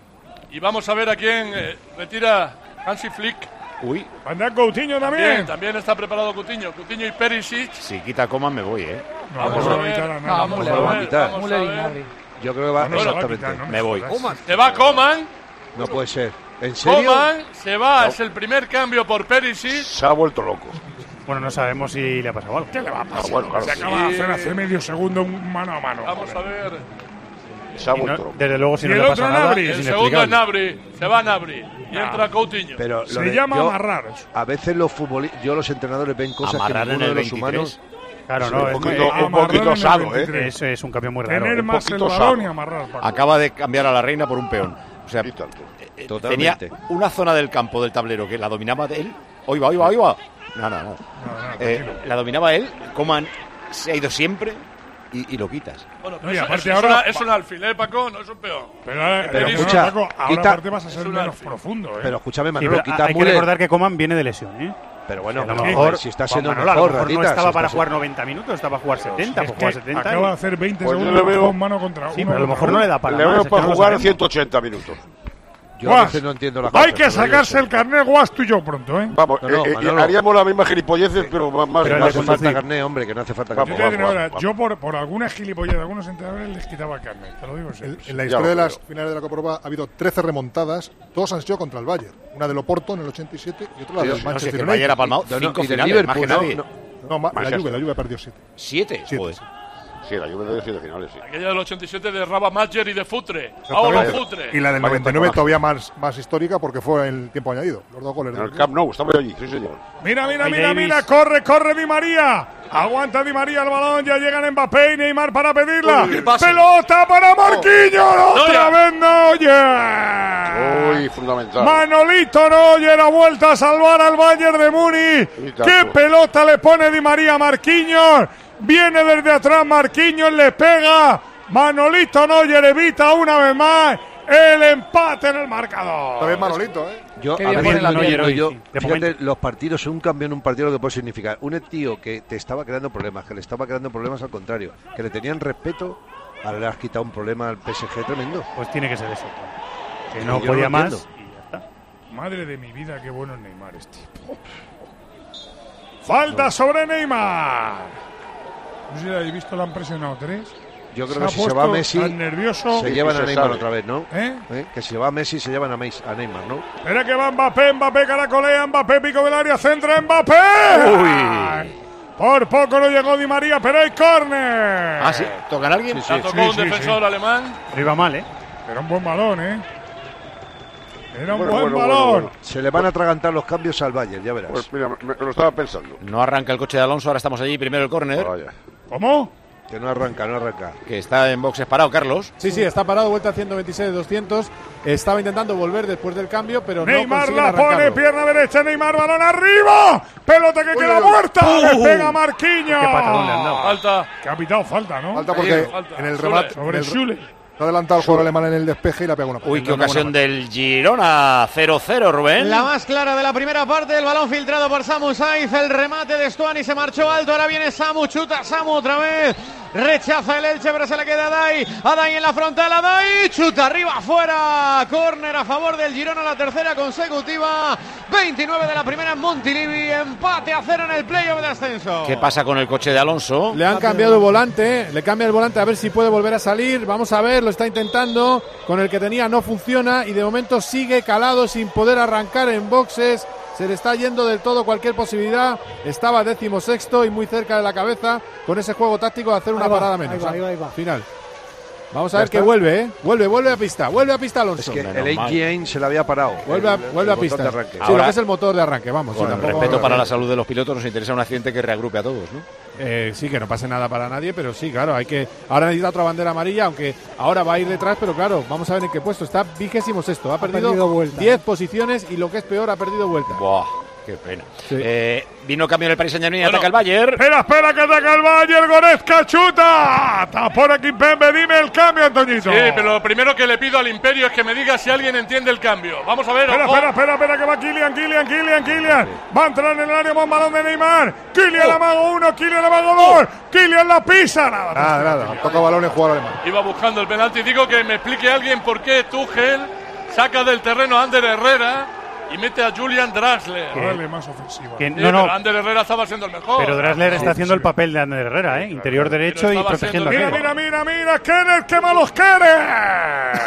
Y vamos a ver a quién retira Hansi Flick. Uy. Anda Coutinho también. También está preparado Coutinho y Perisic. Si quita Coman me voy, Vamos a ver. Müller y Gnabry. Yo creo que va exactamente. Me voy. Se va Coman. No puede ser. ¿En serio? Coman se va, es el primer cambio por Perisic. Se ha vuelto loco. Bueno, no sabemos si le ha pasado algo. ¿Qué le va a pasar? Claro, se acaba de hacer hace medio segundo un mano a mano. Vamos a ver. Se ha vuelto loco. Desde luego, si ¿Y no el le otro pasa nada, Gnabry? es El segundo es inexplicable. Gnabry. Se va Gnabry. Y entra Coutinho. Pero se llama amarrar. A veces los entrenadores ven cosas amarrar que ninguno en de el los humanos. Claro, no, un poquito osado, Eso es un cambio muy raro. Tener más el balón y amarrar. Paco. Acaba de cambiar a la reina por un peón. O sea, tenía Totalmente. una zona del campo del tablero que la dominaba de él. Hoy va. No. La dominaba él. Coman se ha ido siempre y lo quitas. Bueno, No, y pero aparte ahora es un alfiler, Paco, no es un peón. Pero escucha, Paco, ahora quita- aparte vas a ser menos profundo. Pero escúchame, Sí, Manolo, pero quita hay que Müller. recordar que Coman viene de lesión, ¿eh? Pero bueno, A lo a lo mejor, mejor si está siendo Manolo, a lo mejor, mejor no Ratita, estaba si para está jugar 90 minutos, estaba para jugar 70, Es para jugar que 70. acaba de hacer 20 Pues yo segundos le veo- con mano contra Sí, uno. pero a lo mejor no le da para Le más. veo es que para no lo jugar sabemos. 180 minutos. Yo a veces no entiendo las Hay cosas, que pero yo sacarse sé. el carnet Guas tú y yo pronto, ¿eh? Vamos, No, Manolo. haríamos la misma gilipolleces, pero más. Pero No el hace de falta conducir. carné, hombre, que no hace falta Vamos, Yo, carné. te digo, vamos. yo por alguna gilipollez de algunos entrenadores les quitaba el carnet, te lo digo en serio. En la Ya historia lo de las creo. finales de la Copa Europa ha habido 13 remontadas, todos han sido contra el Bayern. Una del Oporto en el 87 y otra la del No sé, que Manchester el United. Bayern ha palmado No, no, 5 y del finales, más que Liverpool, nadie. No, la Manchester. Juve perdió 7. 7, Siete. joder. Sí, la Juve de 7 finales, sí. Aquella del 87 de Raba Mayer y de Futre. Exactamente. Ahora Futre. Y la del Vaya 99 personaje. todavía más histórica porque fue en el tiempo añadido. Los dos goles En el del Camp Nou, estamos allí, sí, señor. Mira, Ahí Davis. corre Di María. Aguanta Di María el balón, ya llegan Mbappé y Neymar para pedirla. Uy, qué pase. Pelota para Marquinhos, otra vez Neuer. Uy, fundamental. Manolito Neuer ha vuelto a salvar al Bayern de Múnich. Y tanto. Qué pelota le pone Di María a Marquinhos. Viene desde atrás Marquinhos, le pega. Manolito Neuer evita una vez más el empate en el marcador. También Manolito, ¿eh? Yo, Qué a bien ver, pone la no, piel yo- hoy, yo- sí, de fíjate, momento. los partidos, un cambio en un partido lo que puede significar. Un tío que te estaba creando problemas, que le estaba creando problemas al contrario, que le tenían respeto, ahora le has quitado un problema al PSG tremendo. Pues tiene que ser eso. Que Sí, no yo podía lo más entiendo. y ya está. Madre de mi vida, qué bueno es Neymar este. Falta sobre Neymar. No sé si habéis visto, la han presionado 3. Yo creo Se que ha si se va puesto Messi, tan nervioso. se llevan Sí, a se Neymar sabe. otra vez, ¿no? ¿Eh? Que si se va Messi, se llevan a Neymar, ¿no? Espera que va Mbappé caracolea, Mbappé pico del área, centra Mbappé. Por poco no llegó Di María, pero hay córner. Ah, sí, ¿tocan a alguien? La tocó un defensor alemán. No iba mal, ¿eh? Era un buen balón, ¿eh? Era un Bueno, buen bueno, balón. bueno, bueno. Se le van a atragantar los cambios al Bayern, ya verás. Pues mira, me lo estaba pensando. No arranca el coche de Alonso, ahora estamos allí, primero el córner, Vaya. ¿Cómo? Que no arranca. que está en boxes parado, Carlos. Sí, está parado, vuelta a 126-200. Estaba intentando volver después del cambio, pero Neymar no la consigue pone, pierna derecha, Neymar, balón arriba. Pelota que queda muerta. Le pega Marquinhos. Qué patadón le han dado. Falta. Que ha pitado falta, ¿no? Falta porque falta. en el Schüller. remate Sobre Schüller. se ha adelantado el jugador alemán en el despeje y le ha pegado una. Uy, qué una ocasión buena del Girona. 0-0, Rubén. La más clara de la primera parte, el balón filtrado por Samu Saiz, el remate de Stuani se marchó alto, ahora viene Samu, chuta Samu otra vez, rechaza el Elche, pero se le queda a Dai en la frontal, a Dai, chuta arriba, afuera, córner a favor del Girona, la tercera consecutiva, 29 de la primera en Montilivi, empate a 0 en el playoff de ascenso. ¿Qué pasa con el coche de Alonso? Le han cambiado el volante, le cambia el volante a ver si puede volver a salir, vamos a ver, lo está intentando, con el que tenía no funciona y de momento sigue calado sin poder arrancar en boxes. Se le está yendo del todo cualquier posibilidad. Estaba 16º y muy cerca de la cabeza con ese juego táctico de hacer una parada menos. Ahí va. Final. Vamos a ver que vuelve, ¿eh? Vuelve a pista Alonso. Es que el AGN se le había parado. Vuelve a pista. Sí, lo que es el motor de arranque, vamos. Con el respeto para la salud de los pilotos, nos interesa un accidente que reagrupe a todos, ¿no? Sí, que no pase nada para nadie, pero sí, claro, ahora necesita otra bandera amarilla, aunque ahora va a ir detrás, pero claro, vamos a ver en qué puesto está. 26º, ha perdido 10 posiciones y lo que es peor, ha perdido vuelta. Buah. Qué pena. Sí. Vino cambio en el Paris Saint-Germain y ataca el Bayern. Espera que ataca el Bayern. Goretzka chuta. Está por aquí Pembe. Dime el cambio, Antoñito. Sí, pero lo primero que le pido al Imperio es que me diga si alguien entiende el cambio. Vamos a ver. Espera, que va Kylian. Va a entrar en el área, buen balón de Neymar. Kylian amago 1, Kylian amago 2. Kylian la pisa. Nada. Toca balón en jugador alemán. Iba buscando el penalti. Digo que me explique alguien por qué Tuchel saca del terreno a Ander Herrera y mete a Julian Draxler. Más ofensiva. Pero Ander Herrera estaba siendo el mejor. Pero Draxler está haciendo el papel de Ander Herrera, interior derecho y protegiendo a Mira, Kenner, qué malos Kenner.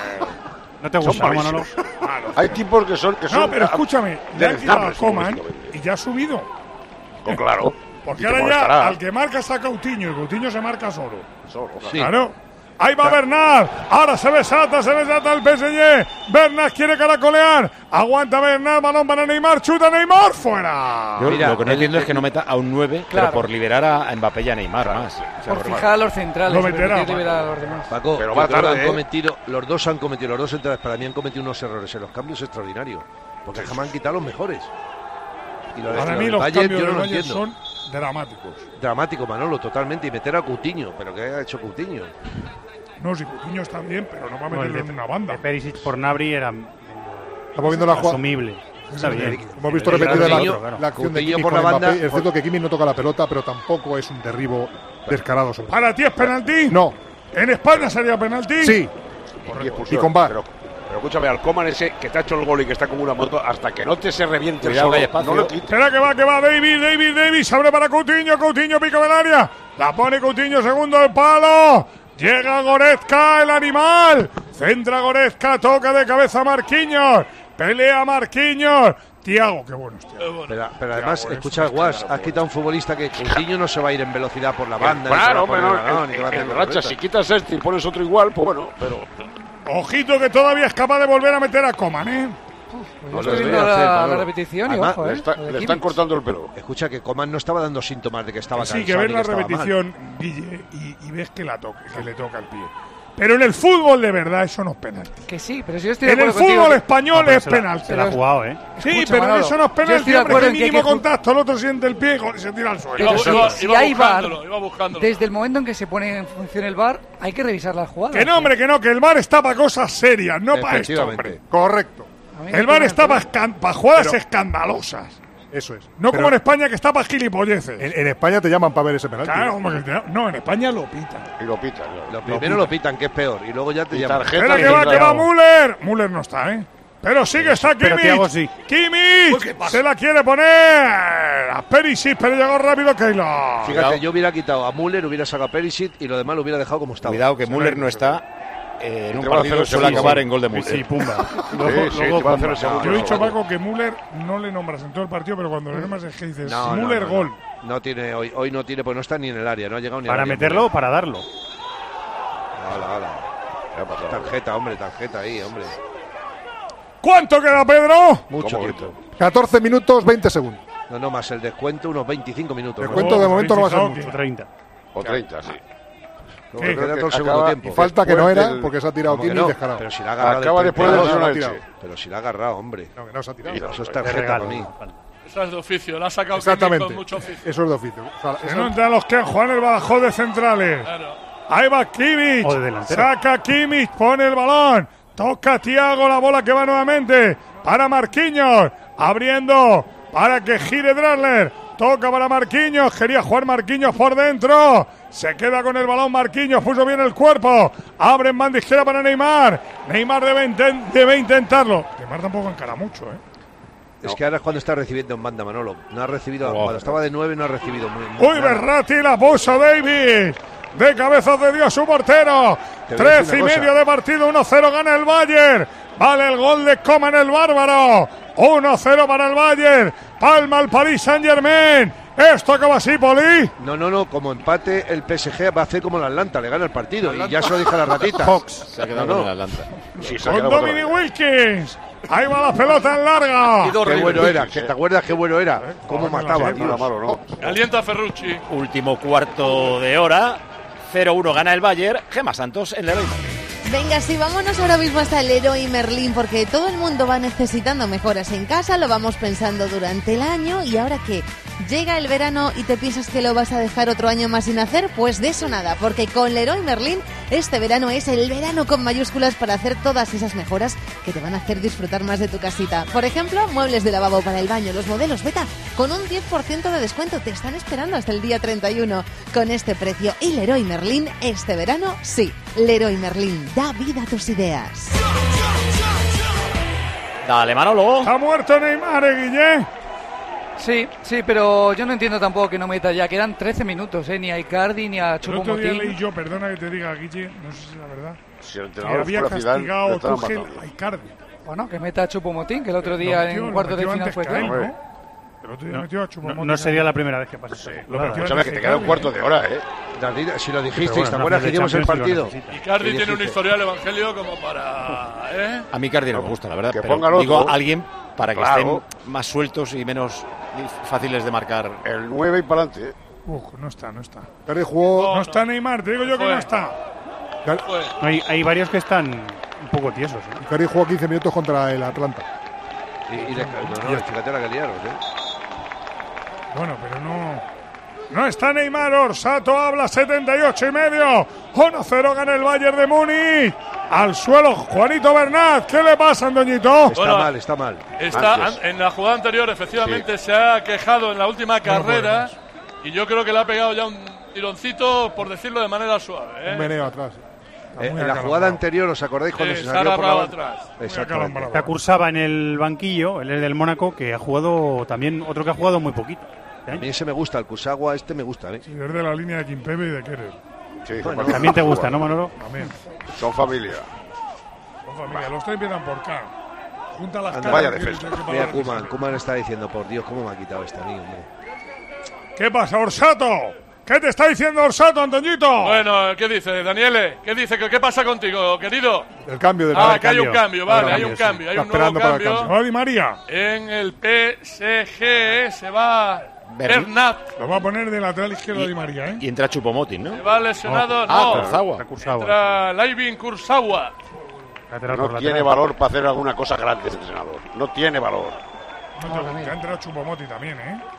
¿No te gusta, Manolo? Hay tipos que son... No, pero escúchame, le han quitado a Coman y ya ha subido. Claro. Porque ahora ya al que marca está Coutinho y Coutinho se marca solo. Claro. Ahí va Bernat, ahora se desata el PSG. Bernat quiere caracolear, aguanta Bernat, balón para Neymar, chuta Neymar, fuera. Yo lo que no entiendo es que no meta a un 9, claro, pero por liberar a Mbappé y a Neymar más. Por fijar a los centrales, liberar a los demás. Paco, pero va tarde, los dos centrales para mí han cometido unos errores en los cambios extraordinarios, porque jamás han quitado los mejores. Y para mí los cambios de los Bayern son dramáticos. Dramático, Manolo, totalmente. Y meter a Coutinho, pero ¿qué ha hecho Coutinho? No, si Coutinho está bien, pero no va a meterlo en una banda. Perisic por Gnabry era asumible. Está bien. Hemos visto repetida la acción de Kimmich por la banda. Es cierto que Kimmich no toca la pelota, pero tampoco es un derribo descarado. ¿Para ti es penalti? No. ¿En España sería penalti? Sí. Y con VAR. Pero escúchame, al Coman ese que te ha hecho el gol y que está como una moto, hasta que no te se reviente el solo, no lo quites. Espera que va, David, se abre para Coutinho pica del área, la pone Coutinho, segundo el palo, llega Goretzka, el animal, centra Goretzka, toca de cabeza Marquinhos, pelea Marquinhos, Thiago, qué bueno es Thiago. Pero además, escucha, Guas, has quitado un futbolista que Coutinho no se va a ir en velocidad por la banda. Claro, pero en racha, si quitas este y pones otro igual, pues bueno, pero... Ojito que todavía es capaz de volver a meter a Coman, ¿eh? Estoy viendo la repetición. Además, y le están cortando el pelo. Escucha que Coman no estaba dando síntomas de que estaba cansado. Sí, que ves la repetición, Guille, y ves que le toca el pie. Pero en el fútbol de verdad eso no es penalti. Que sí, pero si yo estoy de acuerdo contigo. En el fútbol español es penalti. Se la ha jugado, ¿eh? Sí, escucha, pero Manolo, eso no es penalti, hombre, que mínimo contacto, el otro siente el pie y se tira al suelo. Si hay VAR, desde el momento en que se pone en función el VAR, hay que revisar las jugadas. Que no, hombre, que el VAR está para cosas serias, no para esto, hombre. Correcto. El VAR está para jugadas escandalosas. Eso es. No como en España, que está para gilipolleces. En España te llaman para ver ese penalti. Claro, no, en España lo pitan. Y lo pitan. Primero lo pitan, que es peor, y luego ya te llaman. Espera que va Müller. Müller no está, ¿eh? Pero sí que está Kimmich. Sí. Kimmich se la quiere poner. A Perisic, pero llegó rápido Keylor. Fíjate, yo hubiera quitado a Müller, hubiera sacado a Perisic y lo demás lo hubiera dejado como estaba. Cuidado que Müller no está. En un partido suele acabar en gol de Müller. Sí, pumba. Yo he dicho, Paco, que Müller no le nombras en todo el partido, pero cuando le nombras es que dices Müller gol. No tiene hoy no tiene, pues no está ni en el área, no ha llegado ni para meterlo o para darlo. Tarjeta, tarjeta ahí, hombre. ¿Cuánto queda, Pedro? Mucho tiempo. 14 minutos, 20 segundos. No, más el descuento, unos 25 minutos. El descuento de momento no va a ser mucho. 30. O 30, sí. Queda todo el segundo tiempo. Y falta que no era, porque se ha tirado Kimmich descarado. Pero si la ha agarrado. Acaba después de Pero si la ha agarrado, hombre. No, que no se ha tirado. Eso es tarjeta para mí. Eso es de oficio, la ha sacado exactamente. Con mucho oficio. Eso es de oficio. Se no entre los que Juan el Badajoz de centrales. Claro. Ahí va Kimmich. Saca Kimmich, pone el balón. Toca Thiago, la bola que va nuevamente para Marquinhos. Abriendo para que gire Draxler. Toca para Marquinhos. Quería jugar Marquinhos por dentro. Se queda con el balón Marquinhos. Puso bien el cuerpo. Abre en banda izquierda para Neymar. Neymar debe intentarlo. Neymar tampoco encara mucho, Es que ahora es cuando está recibiendo en banda, Manolo. No ha recibido, cuando estaba de 9 no ha recibido muy Uy, Berratti, la puso Davis. De cabezas de Dios su portero. 13:30 de partido, 1-0 gana el Bayern. Vale el gol de Coman el bárbaro. 1-0 para el Bayern. Palma al Paris Saint-Germain. ¿Esto acaba así, Poli? No, como empate el PSG va a hacer como el Atlanta, le gana el partido. Y ya se lo dije a la ratita. Fox se ha quedado con el Atlanta. Sí, con Dominic Wilkins. Ahí va la pelota en larga. Qué bueno era, ¿te acuerdas qué bueno era? Cómo mataba, tío. Calienta Ferrucci. Último cuarto de hora. 0-1 gana el Bayern. Gemma Santos en Leroy Merlin. Venga, sí, vámonos ahora mismo hasta el Leroy Merlin, porque todo el mundo va necesitando mejoras en casa, lo vamos pensando durante el año, y ahora que llega el verano y te piensas que lo vas a dejar otro año más sin hacer, pues de eso nada, porque con Leroy Merlin este verano es el verano con mayúsculas para hacer todas esas mejoras que te van a hacer disfrutar más de tu casita. Por ejemplo, muebles de lavabo para el baño, los modelos Beta, con un 10% de descuento, te están esperando hasta el día 31 con este precio. Y Leroy Merlin este verano, sí, Leroy Merlin, da vida a tus ideas. Dale, Manolo. Ha muerto Neymar, Guille. Sí, pero yo no entiendo tampoco que no meta ya. Quedan 13 minutos, ni a Icardi ni a Choupo-Moting. El otro día leí yo, perdona que te diga, Guille, no sé si es la verdad, si el que había castigado Tuchel a Icardi. Bueno, que meta a Choupo-Moting, que el otro día en cuarto de final fue él, ¿no? El otro día metió a Choupo-Moting. No sería la primera vez que pasa eso. Escúchame, que te queda un cuarto de hora, Si lo dijisteis, ¿te acuerdas que dimos el partido? Icardi tiene un historial evangelio como para... A mí Icardi no me gusta, la verdad. Que pero pongan digo otro. A alguien para que estén más sueltos y menos fáciles de marcar. El 9 y para adelante. No está. Icardi jugó... No está Neymar, te digo yo que no está. Hay varios que están un poco tiesos. Icardi jugó 15 minutos contra el Atlanta. Fíjate la que liaron, Bueno, pero no está Neymar. Orsato habla, 78,5. 1-0 gana el Bayern de Múnich. Al suelo Juanito Bernat. ¿Qué le pasa, Andoñito? Está mal. En la jugada anterior, efectivamente, se ha quejado en la última carrera. Y yo creo que le ha pegado ya un tironcito, por decirlo de manera suave. Un meneo atrás. En la jugada anterior, ¿os acordáis cuando se salió por la atrás? Exactamente. Cursaba en el banquillo, él es del Mónaco, que ha jugado también, otro que ha jugado muy poquito. A mí ese me gusta, el Kurzawa me gusta. Sí, es de la línea de Kimpembe y de Kerer. Sí, también te gusta, ¿no, Manolo? También. Son familia. Los tres empiezan por K. Junta las caras. Vaya defensa. Mira, Koeman está diciendo, por Dios, ¿cómo me ha quitado esta a mí, hombre? ¿Qué pasa, Orsato? ¿Qué te está diciendo Orsato, Antoñito? Bueno, ¿qué dice, Daniele? ¿Qué dice? ¿Qué pasa contigo, querido? El cambio del que hay un cambio, vale, hay un cambio. Hay un nuevo cambio. ¿Va Di María? En el PSG se va Bernat. Lo va a poner de lateral izquierdo Di María, Y entra Choupo-Moting, ¿no? Se va lesionado, entra Layvin Kurzawa. No tiene valor para hacer alguna cosa grande ese entrenador. No tiene valor. Ya entra Choupo-Moting también,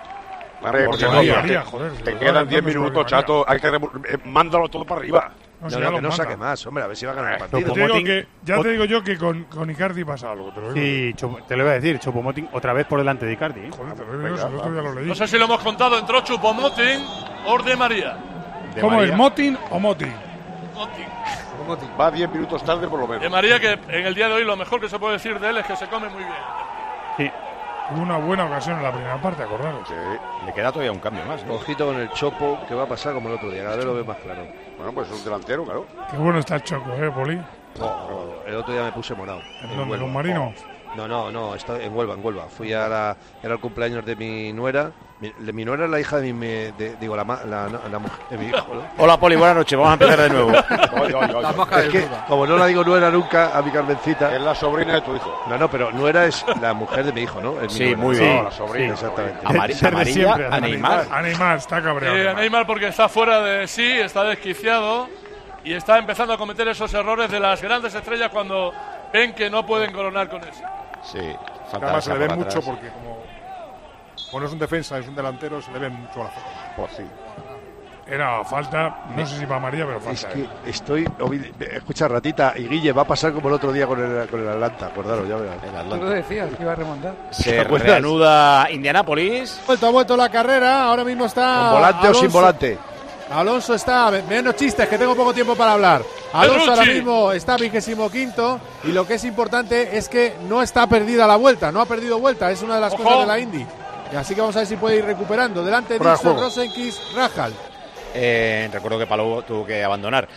Te quedan 10 minutos, chato. Hay que mándalo todo para arriba. Que no saque más, hombre, a ver si va a ganar el partido. Ya te digo yo que con Icardi pasa algo. Sí, te lo iba a decir, Choupo-Moting otra vez por delante de Icardi. No sé si lo hemos contado, entró Choupo-Moting o Di María. ¿Cómo es, Moting o Moting? Moting. Va 10 minutos tarde por lo menos. Di María, que en el día de hoy lo mejor que se puede decir de él es que se come muy bien. Sí. Tuvo una buena ocasión en la primera parte, acordaros. Sí. Le queda todavía un cambio más. Ojito con el Chopo, que va a pasar como el otro día. Cada vez lo ve más claro. Bueno, pues es un delantero, claro. Qué bueno está el Choco, Poli. El otro día me puse morado. ¿En dónde? ¿Con Marino? No, está en Huelva. Fui era el cumpleaños de mi nuera. Mi nuera es la hija de la mujer de mi hijo, ¿no? Hola, Poli, buenas noches. Vamos a empezar de nuevo. Es que, como no la digo nuera nunca a mi Carmencita. Es la sobrina de tu hijo. No, pero nuera es la mujer de mi hijo, ¿no? Sí, muy bien. La sobrina, exactamente. A Neymar. A Neymar, está cabreado. A Neymar porque está fuera de sí, está desquiciado y está empezando a cometer esos errores de las grandes estrellas cuando ven que no pueden coronar con eso. Sí, además se le ve mucho porque como no es un defensa, es un delantero, se le ve mucho a la foto. Pues sí. Era falta, no sé si para amarilla, pero falta. Es que escucha, Ratita y Guille, va a pasar como el otro día con el Atlanta, acordaros, ya verás. Tú lo decías, que iba a remontar. Se reanuda Indianápolis. Ha vuelto la carrera, ahora mismo está... ¿Con volante Alonso, o sin volante? Alonso está, menos chistes, que tengo poco tiempo para hablar. Alonso ahora mismo está 25º y lo que es importante es que no está perdida la vuelta, no ha perdido vuelta, es una de las cosas de la Indy. Y así que vamos a ver si puede ir recuperando. Delante Dixon, Rosenqvist, Rahal. Recuerdo que Palou tuvo que abandonar.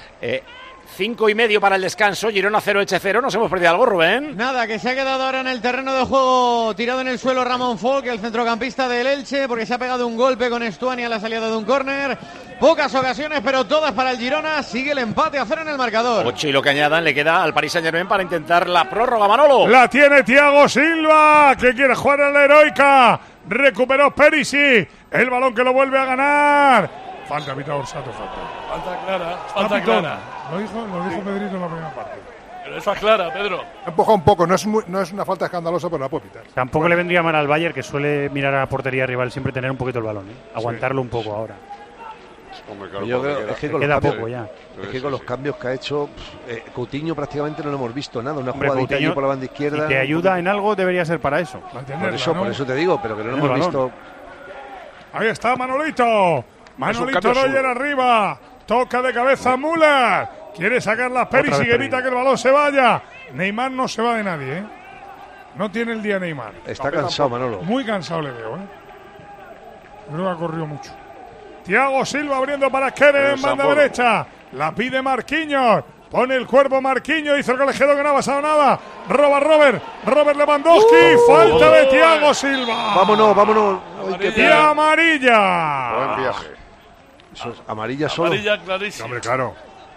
5:30 para el descanso. Girona 0, Elche 0. ¿Nos hemos perdido algo, Rubén? Nada, que se ha quedado ahora en el terreno de juego tirado en el suelo Ramón Folk, el centrocampista del Elche, porque se ha pegado un golpe con Estuani a la salida de un córner. Pocas ocasiones, pero todas para el Girona. Sigue el empate a 0 en el marcador. 8 y lo que añadan le queda al Paris Saint-Germain para intentar la prórroga, Manolo. La tiene Thiago Silva, que quiere jugar a la heroica. Recuperó Perisic. El balón que lo vuelve a ganar. Falta, Vita Orsato, falta clara. Lo dijo Pedrito en la primera parte. Pero esa es clara, Pedro. Ha empujado un poco, no es una falta escandalosa, pero la puede pitar. Tampoco le vendría mal al Bayern, que suele mirar a la portería rival, siempre tener un poquito el balón, aguantarlo un poco ahora. Yo creo que con queda los poco ya. Es que con los cambios que ha hecho, Coutinho prácticamente no lo hemos visto nada. Una jugadita Coutinho, allí por la banda izquierda. Si te ayuda en algo, debería ser para eso. Por eso te digo, pero que no lo hemos visto. Ahí está Manolito. Manolito Neuer arriba. Toca de cabeza Müller. Quiere sacar las Perisic y evita que el balón se vaya. Neymar no se va de nadie, No tiene el día Neymar. Está cansado, Manolo. Muy cansado le veo, Creo que ha corrido mucho. Thiago Silva abriendo para Keren en banda derecha. La pide Marquinhos. Pone el cuerpo Marquinhos. Dice el colegiado que no ha pasado nada. Roba Robert Lewandowski. Falta de Thiago Silva. Vámonos. Y amarilla. Buen viaje. Eso es amarilla solo. Amarilla clarísima. Hombre, claro.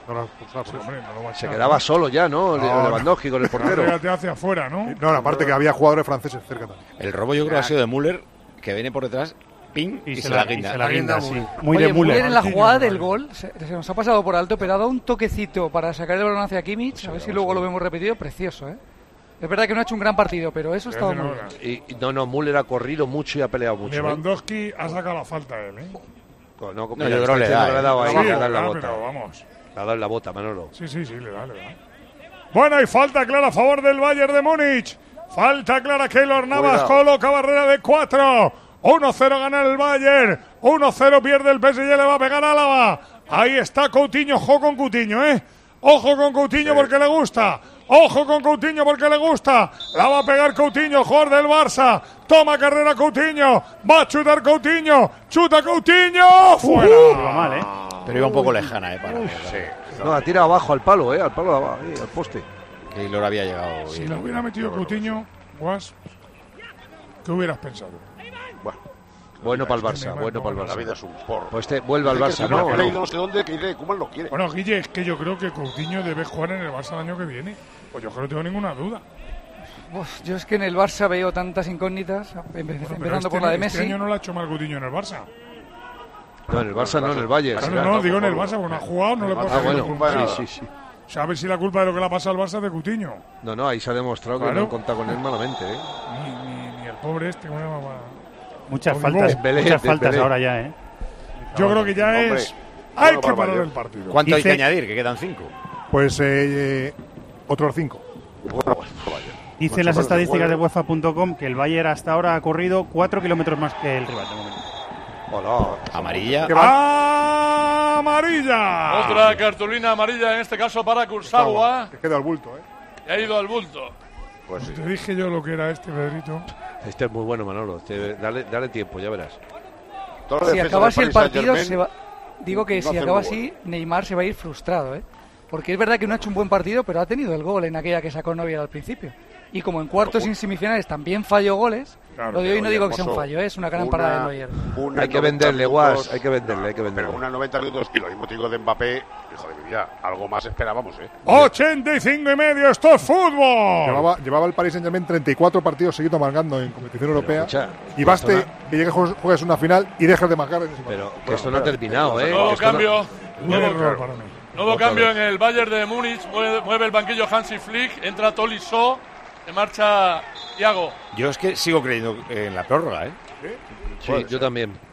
Se quedaba solo ya, ¿no? Lewandowski con el portero. Hacia afuera, ¿no? No, aparte que había jugadores franceses cerca también. El robo yo creo que ha sido de Müller, que viene por detrás. Ping, y se la guinda. Sí. Muy de Müller. En la jugada del gol se nos ha pasado por alto, pero ha dado un toquecito para sacar el balón hacia Kimmich. A ver si luego lo vemos repetido. Precioso, Es verdad que no ha hecho un gran partido, pero eso ha estado muy bien. Y Müller ha corrido mucho y ha peleado mucho. Lewandowski ha sacado la falta él, No, yo creo que le ha dado ahí, le ha dado la bota. Pero vamos. Le ha dado la bota, Manolo. Sí, le da. Bueno, hay falta clara a favor del Bayern de Múnich. Falta clara, Keylor Navas coloca barrera de 4. 1-0 gana el Bayern. 1-0 pierde el PSG, le va a pegar a Álava. Ahí está Coutinho, ojo con Coutinho, Ojo con Coutinho porque le gusta. Ojo con Coutinho porque le gusta. La va a pegar Coutinho, jugador del Barça. Toma carrera Coutinho. Va a chutar Coutinho. Chuta Coutinho. ¡Fuera! Iba mal, Pero iba un poco lejana, para mí. No, la tira abajo al palo, al palo abajo, al poste. Keylor había llegado. Si lo hubiera metido Coutinho, ¿qué hubieras pensado? Bueno para el Barça, La vida es un porro. Pues vuelve al Barça, ¿no? No sé dónde, que Koeman lo quiere. Bueno, Guille, es que yo creo que Coutinho debe jugar en el Barça el año que viene. Pues yo creo que no tengo ninguna duda. Yo es que en el Barça veo tantas incógnitas, empezando por la de Messi. Este año no lo ha hecho mal Coutinho en el Barça. No, en el Barça no, en el Bayern. No, digo en el Barça, porque no ha jugado, no le puedo hacer culpa. Sí. ¿Sabes si la culpa de lo que le ha pasado al Barça es de Coutinho? No, ahí se ha demostrado que no han contado con él malamente, Ni el pobre ¿cómo se llama? Muchas faltas ahora ya, Yo creo que ya hay que parar el partido. ¿Cuánto hay que añadir? Que quedan 5. Pues otros 5. Dice las estadísticas de UEFA.com que el Bayern hasta ahora ha corrido 4 kilómetros más que el rival de momento. Hola. Amarilla. Amarilla. Otra cartulina amarilla, en este caso para Kurzawa. Que queda al bulto, Ha ido al bulto. Pues sí. Te dije yo lo que era Pedrito. Este es muy bueno, Manolo. Dale tiempo, ya verás. Si acaba así el partido, digo que si acaba así, Neymar se va a ir frustrado, Porque es verdad que no ha hecho un buen partido, pero ha tenido el gol en aquella que sacó Neuer al principio. Y como en cuartos y semifinales también falló goles, lo de hoy no digo que sea un fallo, es una gran parada de Neuer. Hay que venderle, Guas, hay que venderle. Pero una 90 minutos y lo mismo digo de Mbappé, hijo de mi vida, algo más esperábamos, 85,5, esto es fútbol. Llevaba el Paris Saint-Germain 34 partidos seguidos marcando en competición europea. Y baste que llegues, juegues una final y dejes de marcar. Pero que esto no ha terminado, Nuevo cambio. Nuevo Otra cambio vez. en el Bayern de Múnich. Mueve el banquillo Hansi Flick. Entra Tolisso. En marcha Thiago. Yo es que sigo creyendo en la prórroga, Sí, yo también.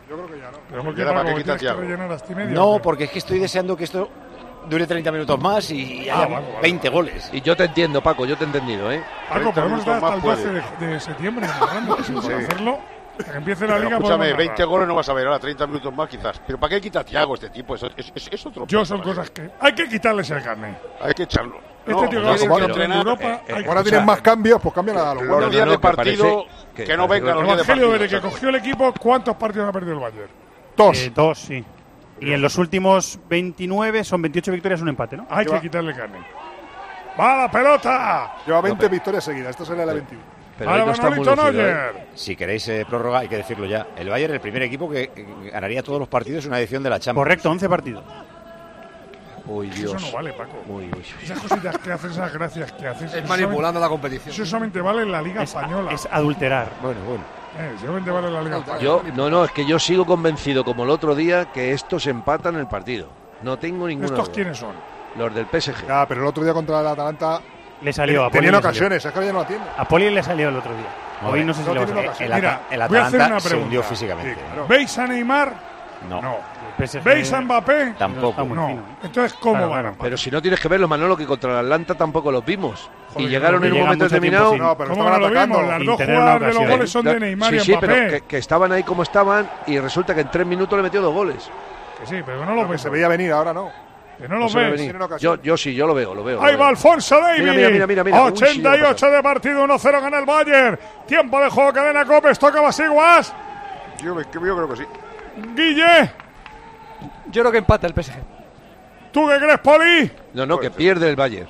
Yo creo que ya no. Pero ¿por qué para qué quita Thiago? No, porque es que estoy deseando que esto dure 30 minutos más y haya 20 goles. Y yo te entiendo, Paco, yo te he entendido, ¿eh? Paco, podemos estar hasta el 12 de septiembre narrando, si puede hacerlo. Que empiece la liga. Escúchame, 20 goles no vas a ver, ahora 30 minutos más quizás. Pero ¿para qué quita Thiago este tipo? Es otro. Yo son cosas que hay que quitarles el carnet. Hay que echarlo. Este tío que va a ser campeón de Europa. Ahora tienen más cambios, pues cambian a los días de partido. Que no vengan los días de partido. Evangelio, desde que cogió el equipo, ¿cuántos partidos ha perdido el Bayern? 2. 2, sí. Y en los últimos 29 son 28 victorias, un empate, ¿no? Hay que quitarle carne. ¡Va la pelota! Lleva 20 victorias seguidas. Esta sería la 21. Pero ahí no está muy lucido, Si queréis prórroga, hay que decirlo ya. El Bayern, el primer equipo que ganaría todos los partidos en una edición de la Champions. Correcto, 11 partidos. Uy, Dios. Eso no vale, Paco. Uy. Esas cositas que haces, esas gracias que haces. Es manipulando la competición. Eso solamente vale en la Liga Española. Es adulterar. Bueno. Solamente vale en la Liga Española. No, es que yo sigo convencido, como el otro día, que estos empatan el partido. No tengo ninguna ¿Estos duda. quiénes son? Los del PSG. Ya, pero el otro día contra el Atalanta le salió a Poli. Tenían ocasiones, es que ya no la tiene. A Poli le salió el otro día. Hoy no sé si lo va a hacer. Mira, el voy a hacer Atalanta una se pregunta. hundió físicamente. Sí, claro. ¿Veis a Neymar? No. ¿Veis a Mbappé? Tampoco. No. Entonces, ¿cómo van? Pero si no tienes que verlo, Manolo, que contra el Atlanta tampoco los vimos. Y llegaron en un momento determinado. No, pero ¿cómo no lo vimos? Las dos jugadas de los goles son de Neymar y Mbappé. Sí, pero que estaban ahí como estaban y resulta que en 3 minutos le metió 2 goles. Que sí, pero no lo ves. Se veía venir, ahora no. Que no lo ves. Yo sí, yo lo veo. Ahí va Alfonso Davies. Mira. 88 de partido, 1-0 gana el Bayern. Tiempo de juego, cadena Copes, toca Basiguas. Yo creo que sí. Guille. Yo creo que empata el PSG. ¿Tú qué crees, Poli? No, que pierde el Bayern.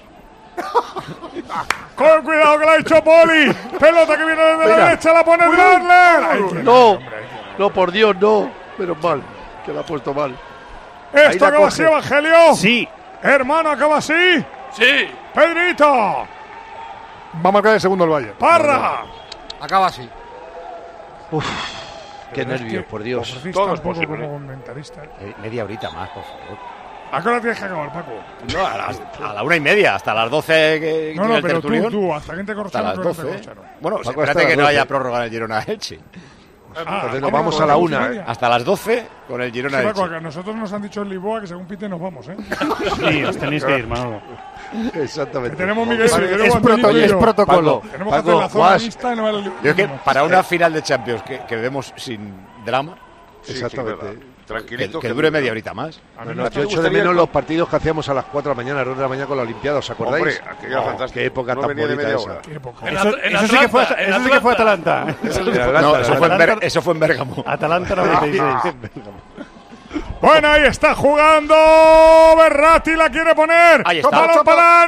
Con cuidado que la ha hecho Poli. Pelota que viene desde la derecha, la pone Drasler. No, por Dios, no. Menos mal, que la ha puesto mal. ¿Esto acaba así, Evangelio? Sí. Hermano, ¿acaba así? Sí. Pedrito. Va a marcar el segundo el Bayern. Parra. Acaba así. Uf, qué nervios, por Dios. Todo es posible. Como comentarista. Media horita más, por favor. ¿A qué hora tienes que acabar, Paco? No, a la 1:30, hasta las 12 que no, el pero tertulión. tú, hasta que te corcharon. Hasta las 12. Bueno, Paco, espérate que no haya prórroga en el Girona Elche. Entonces nos vamos a la 1. Hasta las 12 con el Girona Elche. Paco, a nosotros nos han dicho en Lisboa que según pite nos vamos, ¿eh? Sí, os tenéis que ir, Manolo. Exactamente. Que tenemos Miguel, es protocolo. Tenemos que hacer la zona mixta y no vale. Yo es que para una final de Champions que vemos sin drama. Exactamente. Tranquilito. Que dure media horita más. Yo echo de menos los partidos que hacíamos a las 4 de la mañana, a las 2 de la mañana con la Olimpiada, ¿os acordáis? Hombre, aquella fantástica. Qué época tan bonita esa. Eso sí que fue Atalanta. No, eso fue en Bérgamo. Atalanta 96. Bueno, ahí está jugando Verratti, la quiere poner. Ahí está. Balón para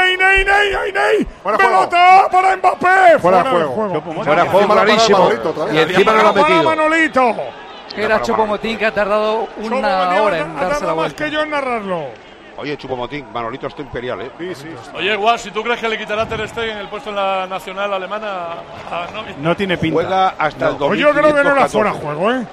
Ney. Pelota para Mbappé. Fuera de juego. Fuera de juego clarísimo. Y encima no lo ha metido. Manolito. Era Choupo-Moting, que ha tardado una hora en darse la vuelta. Más que yo en narrarlo. Oye, Choupo-Moting, Manolito está imperial, ¿eh? Sí. Oye, Guas, si tú crees que le quitará Ter Stegen el puesto en la nacional alemana no tiene pinta. Juega hasta el 2014. Yo creo que no era fuera juego, ¿eh?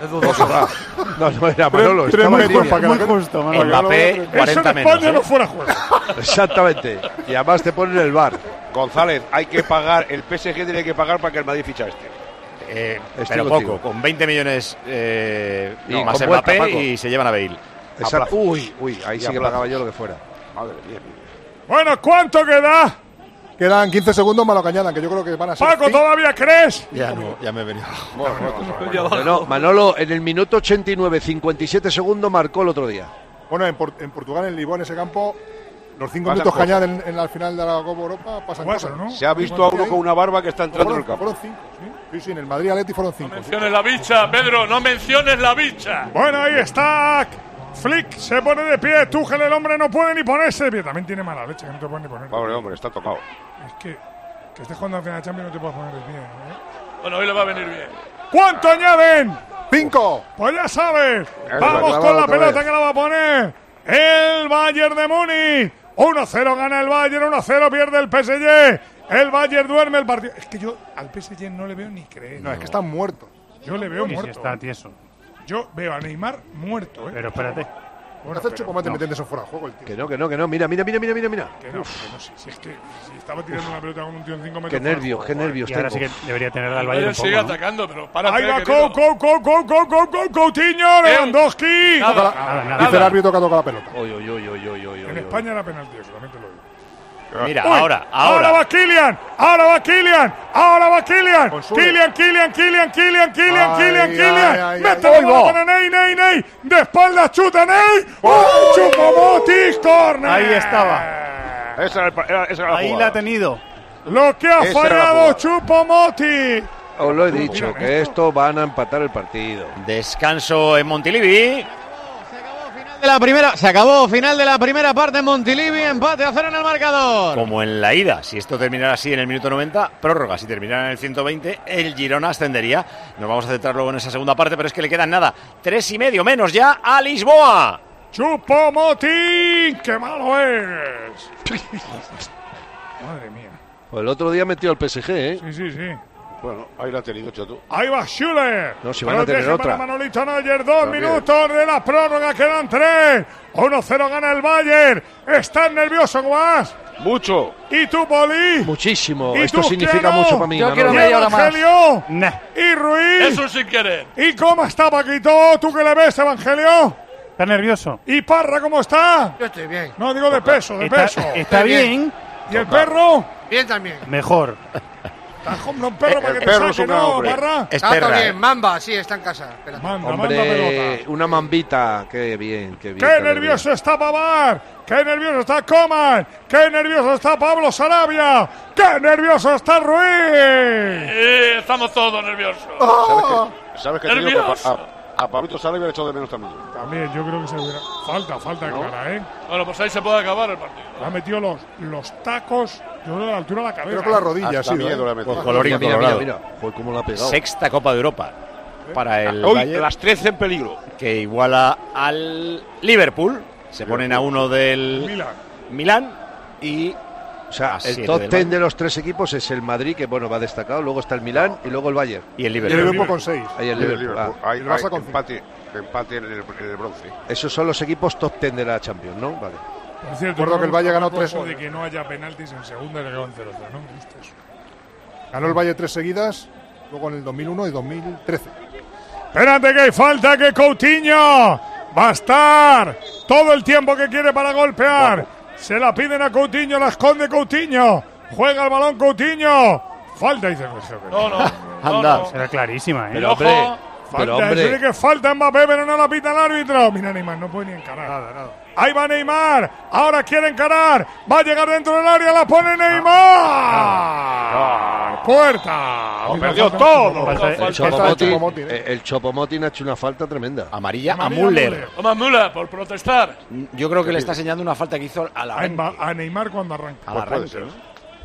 No era Manolo. Muy justo, Manolo. Mbappé, 40 menos. España no fuera juego. Exactamente. Y además te ponen el VAR. González, hay que pagar, el PSG tiene que pagar para que el Madrid ficha a este. Pero poco, con 20 millones más con Mbappé vuelta, y se llevan a Bale. Exacto. Uy, ahí sí que pagaba yo lo que fuera. Madre mía. Bueno, ¿cuánto queda? Quedan 15 segundos más lo que añadan, que yo creo que van a ser. Paco, ¿todavía crees? Ya no, ya me he venido. Bueno, Manolo, en el minuto 89, 57 segundos marcó el otro día. Bueno, en Portugal, en Lisboa, en ese campo, los 5 minutos que añaden en la final de la Copa Europa pasan cosas, ¿no? Se ha visto a uno con una barba que está entrando en el campo. Fueron 5, sí, en el Madrid Atleti fueron 5. No menciones la bicha, Pedro, no menciones la bicha. Bueno, ahí está. Flick se pone de pie. Tuchel, el hombre, no puede ni ponerse de pie. También tiene mala leche, que no te puede ni poner. Pobre hombre, está tocado. Es que estés jugando al final de Champions no te puedes poner de pie. Bueno, hoy le va a venir bien. ¿Cuánto añaden? 5. Pues ya sabes. Vamos con la pelota que la va a poner el Bayern de Múnich. 1-0 gana el Bayern, 1-0 pierde el PSG. El Bayern duerme el partido. Es que yo al PSG no le veo ni creer. No, es que están muertos. Yo le veo muerto. Está tieso. Yo veo a Neymar muerto, ¿eh? Pero espérate. Bueno, hace Chupomati metiendo eso fuera de juego el tío. Que no, mira. Que no, si es que si estaba tirando una pelota con un tío en 5 metros. Qué nervios. Y ahora sí que debería tener al Bayern un poco, sigue ¿no? atacando, pero para. Ahí va Coutinho, Lewandowski. Nada. Dice el árbitro que ha tocado la pelota. En España era penalti, solamente lo digo. Mira, Uy, ahora va Kylian. Kylian. Mete la bola para Ney. De espaldas chuta Ney. Choupo-Moting, córner. Ahí estaba. Esa era la Ahí jugada. la ha tenido. Lo que ha fallado Choupo-Moting. Os lo he dicho, que esto van a empatar el partido. Descanso en Montilivi. Se acabó final de la primera parte en Montilivi, empate a 0 en el marcador. Como en la ida, si esto terminara así en el minuto 90, prórroga, si terminara en el 120, el Girona ascendería. Nos vamos a centrar luego en esa segunda parte, pero es que le quedan nada, 3,5 menos ya a Lisboa. Choupo-Moting, qué malo es. Madre mía. Pues el otro día metió el PSG, ¿eh? Sí. Bueno, ahí la ha tenido Choto. Ahí va Schüller. No, si van a tener otra. Para Manolito Neuer, 2 minutos de la prórroga, quedan 3. 1-0 gana el Bayern. ¿Estás nervioso, Guas? Mucho. ¿Y tú, Poli? Muchísimo. ¿Y Esto tú, significa Criano? mucho para mí. Yo quiero ¿Y media hora más. Evangelio? ¿Y Ruiz? Eso sin querer. ¿Y cómo está Paquito? ¿Tú qué le ves, Evangelio? Está nervioso. ¿Y Parra cómo está? Yo estoy bien. No, digo de peso, de peso. Está bien. ¿Y el perro? Bien también. Mejor. Está un perro para que te perro es saque, un ¿no, hombre. Parra? Es Está todo perra, bien. Mamba, sí, está en casa. Espérate. Manda Hombre, pelota. una mambita. Qué bien. ¡Qué nervioso está Pavard! ¡Qué nervioso está Coman! ¡Qué nervioso está Pablo Sarabia! ¡Qué nervioso está Ruiz! Estamos todos nerviosos. ¿Sabes qué? Nervioso. A Pablito Sarabia le he echado de menos también. También, yo creo que se hubiera... Falta clara, ¿eh? Bueno, pues ahí se puede acabar el partido. Le ha metido los tacos, yo creo, a la altura de la cabeza. Creo que la rodilla, Hasta sí. miedo le ha metido. Pues colorín colorado. Mira. Joder, cómo lo ha pegado. Sexta Copa de Europa para el Hoy Bayern, las 13 en peligro. que iguala al Liverpool. Se ponen a uno del Milán y O sea, Así el es, top del 10 Bayern. de los tres equipos es el Madrid, que bueno, va destacado, luego está el Milán y luego el Bayern. y el Y el Liverpool. Liverpool con 6. Ahí el Liverpool. Hay, el Barça hay con empate en el bronce. Esos son los equipos top 10 de la Champions, ¿no? Vale. Por cierto, Recuerdo que el Valle ganó 3. de que no haya penaltis en segunda y le quedan 0-0, ¿no? Me gusta eso. Ganó el Valle 3 seguidas, luego en el 2001 y 2013. Espérate que hay falta, que Coutinho va a estar todo el tiempo que quiere para golpear. Se la piden a Coutinho, la esconde Coutinho. Juega el balón Coutinho. Falta, dice Sergio. No. Anda. Será clarísima, ¿eh? Pero hombre, Falta, eso de que falta Mbappé, pero no la pita el árbitro. Mira, Neymar, no puede ni encarar. Nada. Ahí va Neymar, ahora quiere encarar. Va a llegar dentro del área, la pone Neymar. Puerta. Lo perdió todo. el Choupo-Moting ha hecho una falta tremenda. Amarilla a Müller. Toma Müller por protestar. Yo creo que le está enseñando una falta que hizo al arranque. A Neymar cuando arranca. Al arranque, ¿no?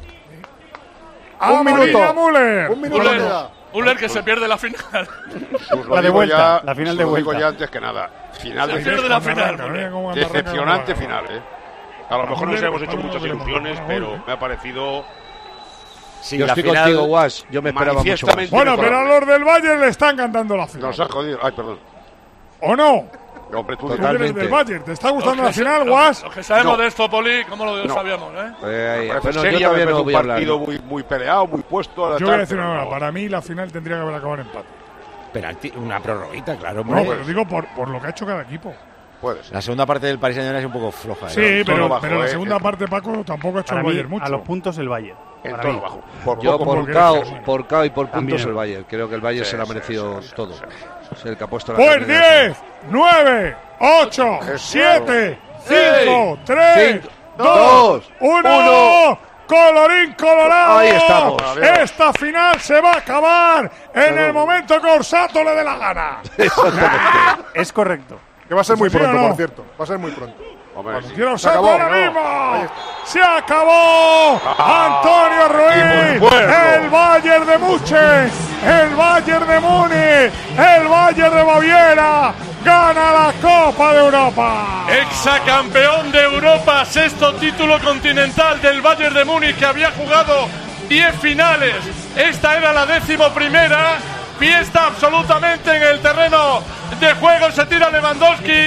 Amarilla a Müller. Un minuto le da. Müller que se pierde la final. La de vuelta, la final de Lo digo vuelta. ya antes que nada. Final Se pierde la final. decepcionante final, ¿eh? A lo mejor nos hemos hecho muchas ilusiones, pero me ha parecido... Sí, Yo la estoy final, contigo, Guas. Yo me esperaba mucho más. Bueno, pero a los del Bayern le están cantando la final. Nos ha jodido. Ay, perdón. ¿O no? Hombre, tú Tú dices. eres del Bayern. ¿Te está gustando la Los que- final, los- Guas? Los que sabemos No. de esto, Poli, ¿cómo lo No. sabíamos, eh? Parece Bueno, yo seria, me todavía parece no un voy a hablar. partido ¿no? muy peleado, muy puesto. Yo voy a decir una cosa. Para mí la final tendría que haber acabado en empate. penalti, una prorroguita, claro. No, hombre. pero digo por lo que ha hecho cada equipo. Puede ser. La segunda parte del Paris Saint-Germain es un poco floja. Sí, pero bajo, la segunda parte, Paco, tampoco ha hecho Para el mí, Bayern mucho. a los puntos el Bayern. En Para todo mí. bajo. Por Yo poco, por porque KO, eres así. por KO y por También. puntos el Bayern. Creo que el Bayern se lo ha merecido todo. Es el que ha puesto la Pues carne en el asador. 10, 9, 8, 7, 5, 3, 2, 1. Colorín colorado. Ahí estamos. Esta final se va a acabar en el momento que Orsato le dé la gana. Es correcto. Que va a ser muy ¿Sí o pronto, no? por cierto. Va a ser muy pronto. Hombre, Cuando sí. quiera Se Orsato acabó, ahora ¿no? Ahí mismo. está. Se acabó. Antonio Ruiz. El Bayern de Múnich. El Bayern de Múnich. El Bayern de Baviera. Gana la Copa de Europa. Exacampeón de Europa, sexto título continental del Bayern de Múnich, que había jugado 10 finales. Esta era la 11ª. Fiesta absolutamente en el terreno de juego. Se tira Lewandowski.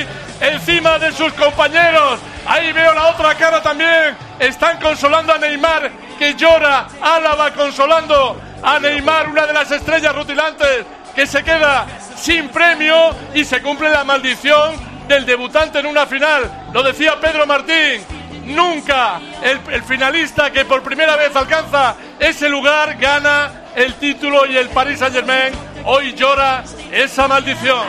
encima de sus compañeros. Ahí veo la otra cara también. Están consolando a Neymar, que llora. Álava consolando a Neymar, una de las estrellas rutilantes, que se queda sin premio y se cumple la maldición del debutante en una final. Lo decía Pedro Martín. Nunca el finalista que por primera vez alcanza ese lugar gana el título, y el Paris Saint-Germain hoy llora esa maldición.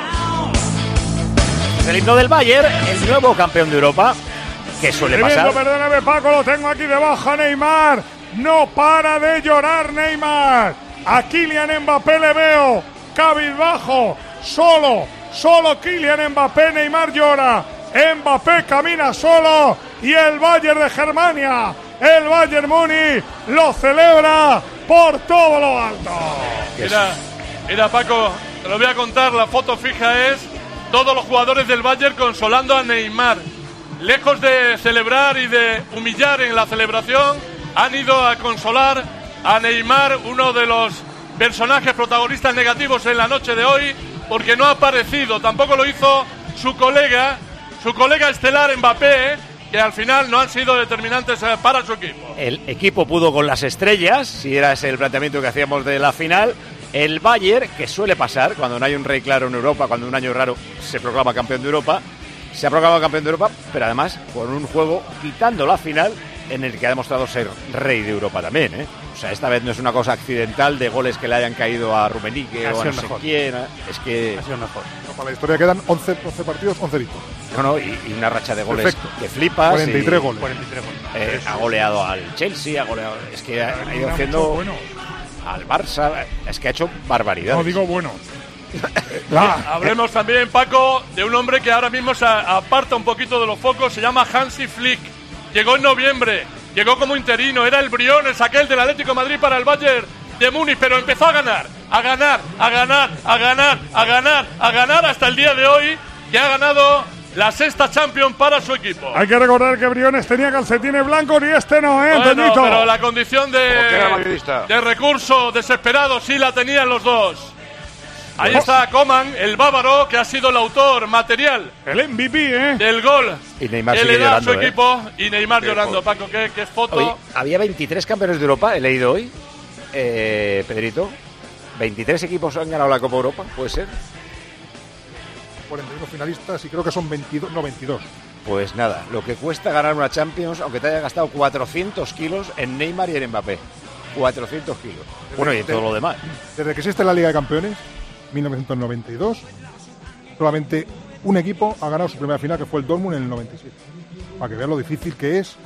El himno del Bayern, el nuevo campeón de Europa, que suele pasar. Perdóname, Paco, lo tengo aquí debajo. Neymar no para de llorar. Neymar, a Kylian Mbappé le veo cabizbajo, solo Kylian Mbappé. Neymar llora, Mbappé camina solo, y el Bayern de Germania, el Bayern Múnich, lo celebra por todo lo alto. Mira, Paco, te lo voy a contar. La foto fija es todos los jugadores del Bayern consolando a Neymar. Lejos de celebrar y de humillar en la celebración, han ido a consolar a Neymar, uno de los personajes protagonistas negativos en la noche de hoy, porque no ha aparecido. Tampoco lo hizo su colega estelar Mbappé, que al final no han sido determinantes para su equipo. El equipo pudo con las estrellas, si era ese el planteamiento que hacíamos de la final. El Bayern, que suele pasar cuando no hay un rey claro en Europa, cuando un año raro se proclama campeón de Europa, se ha proclamado campeón de Europa, pero además con un juego quitando la final en el que ha demostrado ser rey de Europa también, ¿eh? O sea, esta vez no es una cosa accidental de goles que le hayan caído a Rummenigge o a no sé quién. Es que... Ha sido mejor. No, para la historia quedan 11 partidos, 11 victorias. No, y una racha de goles. Perfecto. Que flipas. 43 goles. Ha goleado al Chelsea, ha goleado... Es que ha ido haciendo... Al Barça, es que ha hecho barbaridades. No digo bueno. Hablemos también, Paco, de un hombre que ahora mismo se aparta un poquito de los focos. Se llama Hansi Flick. Llegó en noviembre, llegó como interino. Era el Briones, aquel del Atlético de Madrid para el Bayern de Múnich, pero empezó a ganar hasta el día de hoy, que ha ganado la sexta Champions para su equipo. Hay que recordar que Briones tenía calcetines blancos y este no, bueno, pero la condición de recurso desesperado sí la tenían los dos. Ahí está Coman, el bávaro, que ha sido el autor material. El MVP, del gol. Y Neymar que sigue le da llorando, a su equipo. Y Neymar llorando, Paco, ¿qué foto? Oye, había 23 campeones de Europa, he leído hoy, Pedrito. 23 equipos han ganado la Copa Europa, ¿puede ser? 41 finalistas y creo que son 22. Pues nada, lo que cuesta ganar una Champions, aunque te haya gastado 400 kilos en Neymar y en Mbappé. 400 kilos. Bueno, y en todo lo demás. Desde que existe la Liga de Campeones, 1992, solamente un equipo ha ganado su primera final, que fue el Dortmund en el 97. Para que vean lo difícil que es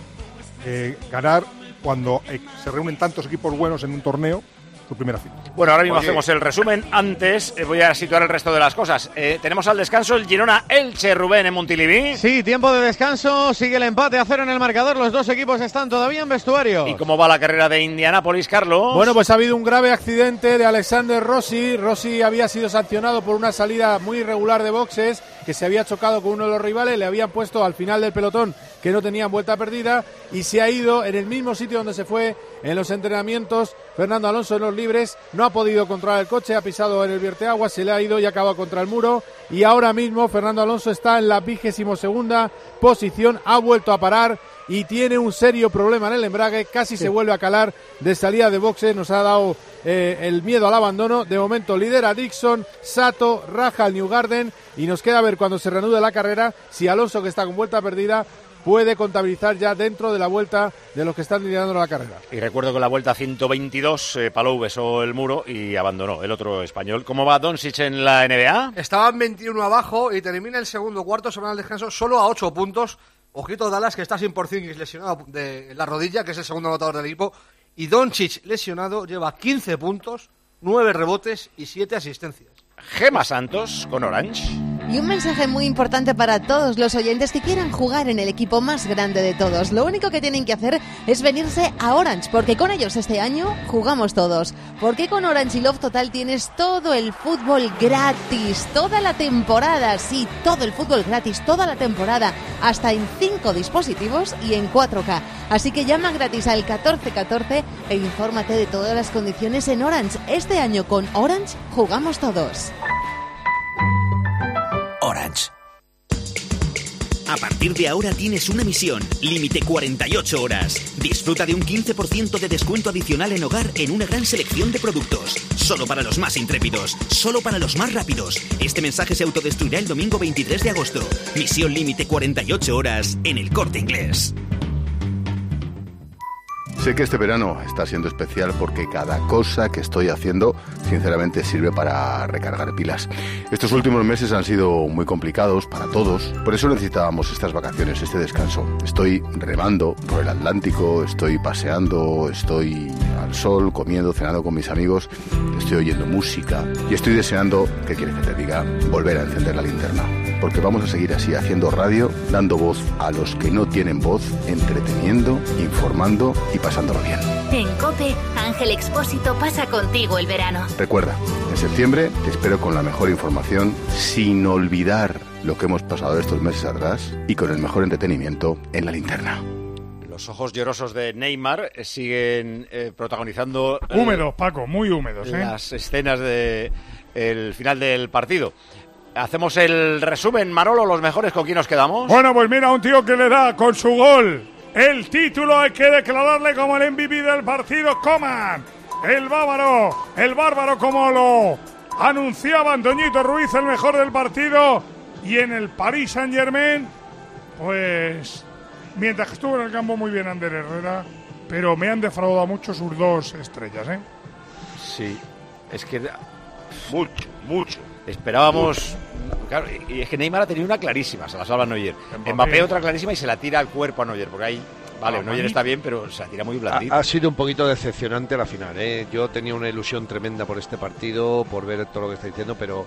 ganar cuando se reúnen tantos equipos buenos en un torneo. Su primera final. Bueno, ahora mismo hacemos el resumen. Antes voy a situar el resto de las cosas. Tenemos al descanso el Girona Elche, Rubén, en Montilivi. Sí, tiempo de descanso. Sigue el empate a 0 en el marcador. Los dos equipos están todavía en vestuario. ¿Y cómo va la carrera de Indianápolis, Carlos? Bueno, pues ha habido un grave accidente de Alexander Rossi. Rossi había sido sancionado por una salida muy irregular de boxes, que se había chocado con uno de los rivales. Le habían puesto al final del pelotón que no tenían vuelta perdida, y se ha ido en el mismo sitio donde se fue en los entrenamientos Fernando Alonso en los libres. No ha podido controlar el coche, ha pisado en el vierteaguas, se le ha ido y ha acabado contra el muro, y ahora mismo Fernando Alonso está en la 22ª posición, ha vuelto a parar y tiene un serio problema en el embrague, casi se vuelve a calar de salida de boxe. Nos ha dado el miedo al abandono. De momento lidera Dixon, Sato, raja al Newgarden, y nos queda ver cuando se reanude la carrera si Alonso, que está con vuelta perdida, puede contabilizar ya dentro de la vuelta de los que están liderando la carrera. Y recuerdo que la vuelta 122, Palou besó el muro y abandonó el otro español. ¿Cómo va Doncic en la NBA? Estaban 21 abajo y termina el segundo cuarto, se van al descanso solo a 8 puntos. Ojito Dallas, que está sin Porzingis lesionado de la rodilla, que es el segundo anotador del equipo. Y Doncic, lesionado, lleva 15 puntos, 9 rebotes y 7 asistencias. Gema Santos con Orange. Y un mensaje muy importante para todos los oyentes que quieran jugar en el equipo más grande de todos. Lo único que tienen que hacer es venirse a Orange, porque con ellos este año jugamos todos. Porque con Orange y Love Total tienes todo el fútbol gratis, toda la temporada, sí, todo el fútbol gratis, toda la temporada, hasta en 5 dispositivos y en 4K. Así que llama gratis al 1414 e infórmate de todas las condiciones en Orange. Este año con Orange jugamos todos. Orange. A partir de ahora tienes una misión, límite 48 horas. Disfruta de un 15% de descuento adicional en hogar en una gran selección de productos. Solo para los más intrépidos, solo para los más rápidos. Este mensaje se autodestruirá el domingo 23 de agosto. Misión límite 48 horas en El Corte Inglés. Sé que este verano está siendo especial porque cada cosa que estoy haciendo, sinceramente, sirve para recargar pilas. Estos últimos meses han sido muy complicados para todos, por eso necesitábamos estas vacaciones, este descanso. Estoy remando por el Atlántico, estoy paseando, estoy al sol, comiendo, cenando con mis amigos, estoy oyendo música y estoy deseando, ¿qué quieres que te diga?, volver a encender la linterna. Porque vamos a seguir así, haciendo radio, dando voz a los que no tienen voz, entreteniendo, informando y pasándolo bien. En COPE, Ángel Expósito pasa contigo el verano. Recuerda, en septiembre te espero con la mejor información, sin olvidar lo que hemos pasado estos meses atrás y con el mejor entretenimiento en la linterna. Los ojos llorosos de Neymar siguen protagonizando... Húmedos, Paco, muy húmedos. Las escenas del final del partido. Hacemos el resumen, Manolo, los mejores, ¿con quién nos quedamos? Bueno, pues mira, un tío que le da con su gol el título, hay que declararle como el MVP del partido, Coman. El bárbaro, como lo anunciaba Antoñito Ruiz, el mejor del partido. Y en el Paris Saint-Germain, pues, mientras que estuvo en el campo muy bien Ander Herrera, pero me han defraudado mucho sus dos estrellas, ¿eh? Sí, es que... Mucho. Esperábamos... Claro, y es que Neymar ha tenido una clarísima, se la salva Neuer. Mbappé otra clarísima y se la tira al cuerpo a Neuer, porque ahí, vale, Neuer está bien, pero se la tira muy blandita. Ha sido un poquito decepcionante la final, ¿eh? Yo tenía una ilusión tremenda por este partido, por ver todo lo que está diciendo, pero...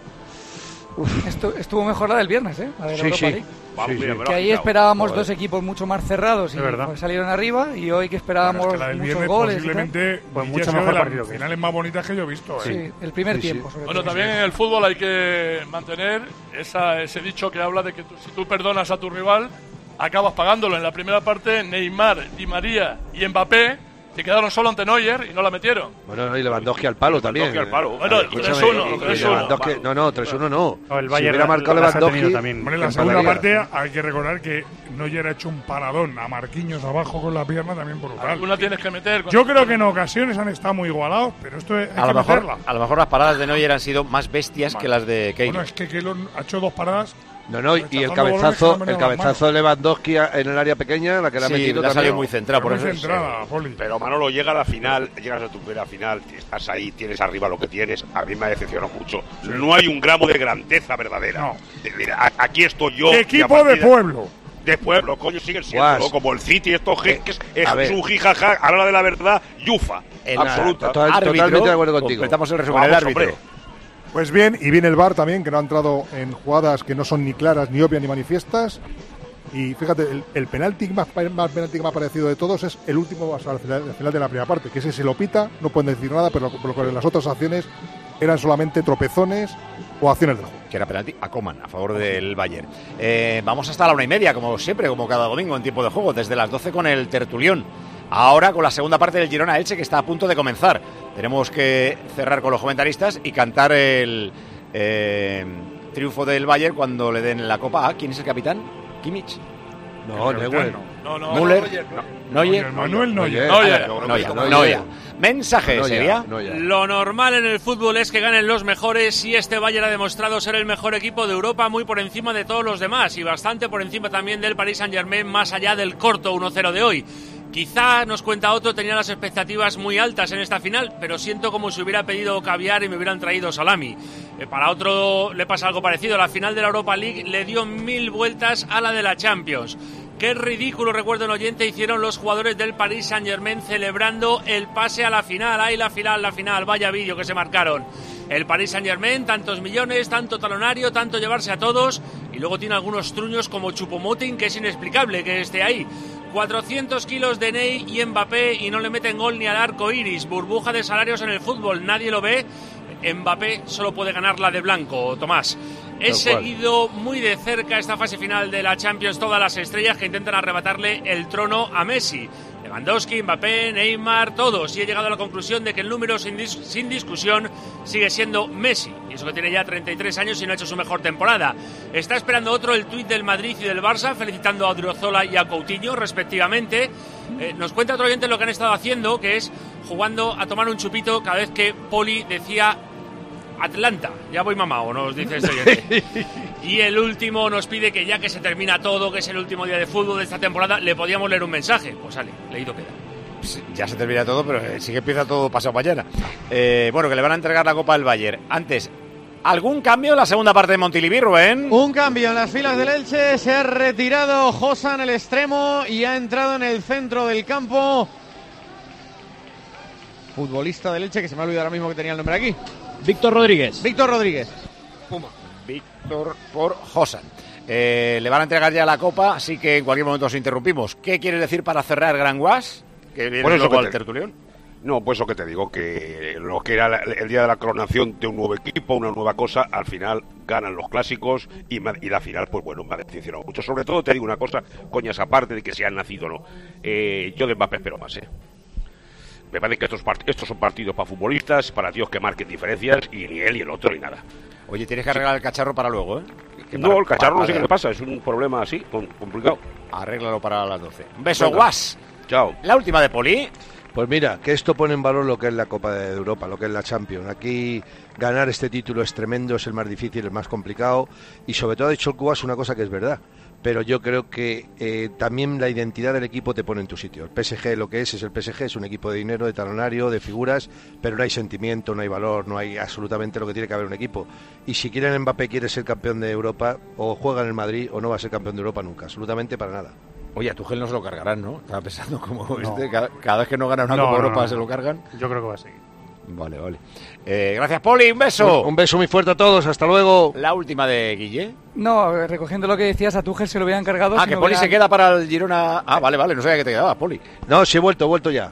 Estuvo mejor la del viernes, ¿eh? La de la Europa League. Que ahí esperábamos dos equipos mucho más cerrados y pues salieron arriba, y hoy que esperábamos muchos goles. Posiblemente pues mucho mejor partido. Finales más bonitas que yo he visto. Sí, el primer tiempo. Sobre todo. También en el fútbol hay que mantener ese dicho que habla de que si tú perdonas a tu rival, acabas pagándolo. En la primera parte, Neymar, Di María y Mbappé se quedaron solo ante Neuer y no la metieron. Bueno, y Lewandowski al palo también. Bueno, 3-1. 3-1. No, 3-1 no. El Si Bayern hubiera marcado Lewandowski... Hombre, en la segunda parte hay que recordar que Neuer ha hecho un paradón a Marquinhos abajo con la pierna también brutal. Alguna tienes que meter. Yo creo que en ocasiones han estado muy igualados, pero esto hay que meterla. A lo mejor las paradas de Neuer han sido más bestias que las de Keylor. Bueno, es que Keylor ha hecho dos paradas. No, y el cabezazo de Lewandowski en el área pequeña, la que le ha metido, le ha salido muy centrado, por eso. Pero Manolo, llega a la final, llegas a tu primera final, estás ahí, tienes arriba lo que tienes. A mí me decepcionó mucho. No hay un gramo de grandeza verdadera. No. Mira, aquí estoy yo. Equipo de pueblo. De pueblo, coño, siguen siendo, como el City, estos es un jijaja, a la hora de la verdad, yufa, absoluta. Totalmente de acuerdo contigo. Completamos el resumen del árbitro. Hombre. Pues bien, y viene el VAR también, que no ha entrado en jugadas que no son ni claras, ni obvias, ni manifiestas. Y fíjate, el penalti más penalti que me ha parecido de todos es el último hasta el final de la primera parte, que ese se lo pita, no pueden decir nada, pero las otras acciones eran solamente tropezones o acciones del juego. Que era penalti a Coman, a favor del Bayern. Vamos hasta la 1:30, como siempre, como cada domingo en tiempo de juego, desde las 12 con el tertulión. Ahora con la segunda parte del Girona Elche, que está a punto de comenzar. Tenemos que cerrar con los comentaristas y cantar el triunfo del Bayern cuando le den la copa. ¿Quién es el capitán? ¿Kimmich? No, Neuer. Müller. Neuer. Manuel Neuer. Neuer. Mensaje sería. Lo normal en el fútbol es que ganen los mejores, y este Bayern ha demostrado ser el mejor equipo de Europa, muy por encima de todos los demás y bastante por encima también del Paris Saint-Germain, más allá del corto 1-0 de hoy. Quizá, nos cuenta Otto, tenía las expectativas muy altas en esta final, pero siento como si hubiera pedido caviar y me hubieran traído salami. Para otro le pasa algo parecido. La final de la Europa League le dio 1000 vueltas a la de la Champions. Qué ridículo, recuerdo un oyente, hicieron los jugadores del Paris Saint-Germain celebrando el pase a la final. ¡Ay, la final! Vaya vídeo que se marcaron. El Paris Saint-Germain, tantos millones, tanto talonario, tanto llevarse a todos, y luego tiene algunos truños como Choupo-Moting, que es inexplicable que esté ahí. 400 kilos de Ney y Mbappé y no le meten gol ni al arco iris. Burbuja de salarios en el fútbol, nadie lo ve. Mbappé solo puede ganar la de blanco, Tomás. He seguido muy de cerca esta fase final de la Champions, todas las estrellas que intentan arrebatarle el trono a Messi. Lewandowski, Mbappé, Neymar, todos. Y he llegado a la conclusión de que el número sin discusión sigue siendo Messi. Y eso que tiene ya 33 años y no ha hecho su mejor temporada. Está esperando otro el tuit del Madrid y del Barça, felicitando a Odriozola y a Coutinho, respectivamente. Nos cuenta otro oyente lo que han estado haciendo, que es jugando a tomar un chupito cada vez que Poli decía Atlanta. Ya voy mamao, nos dice este oyente. Y el último nos pide que ya que se termina todo, que es el último día de fútbol de esta temporada, le podíamos leer un mensaje. Pues sale, leído queda. Ya se termina todo, pero sí que empieza todo pasado mañana. Bueno, que le van a entregar la Copa del Bayern. Antes, ¿algún cambio en la segunda parte de Montilivi, Rubén? Un cambio en las filas del Elche. Se ha retirado Josa en el extremo y ha entrado en el centro del campo. Futbolista del Elche, que se me ha olvidado ahora mismo que tenía el nombre aquí. Víctor Rodríguez. Víctor Rodríguez. Puma. Víctor por Josan. Le van a entregar ya la Copa, así que en cualquier momento os interrumpimos. ¿Qué quieres decir para cerrar Gran Guas? Que viene Pues luego al tertulión. No, pues eso que te digo, que lo que era el día de la coronación de un nuevo equipo, una nueva cosa, al final ganan los clásicos y la final, pues bueno, me ha decepcionado mucho. Sobre todo te digo una cosa, coñas aparte de que se han nacido o no. Yo de Mbappé espero más, Me parece que estos son partidos para futbolistas, para tíos que marquen diferencias, y ni él ni el otro ni nada. Oye, tienes que arreglar el cacharro para luego, ¿eh? No, el cacharro no sé qué le pasa, es un problema así, complicado. Arréglalo para las 12. Un beso, Guas. Chao. La última de Poli. Pues mira, que esto pone en valor lo que es la Copa de Europa, lo que es la Champions. Aquí ganar este título es tremendo, es el más difícil, el más complicado, y sobre todo ha dicho el Cubas una cosa que es verdad. Pero yo creo que también la identidad del equipo te pone en tu sitio. El PSG lo que es el PSG, es un equipo de dinero, de talonario, de figuras, pero no hay sentimiento, no hay valor, no hay absolutamente lo que tiene que haber un equipo. Y si quieren Mbappé quiere ser campeón de Europa, o juega en el Madrid o no va a ser campeón de Europa nunca, absolutamente para nada. Oye, a Tuchel no se lo cargarán, ¿no? Estaba pensando como cada vez que no gana una Copa Europa se lo cargan. Yo creo que va a seguir. Vale. Gracias, Poli, un beso. Un beso muy fuerte a todos, hasta luego. La última de Guille. No, recogiendo lo que decías, a Tuchel se lo hubieran cargado. Que Poli se queda para el Girona. Vale, no sabía que te quedabas, Poli. No, sí he vuelto ya.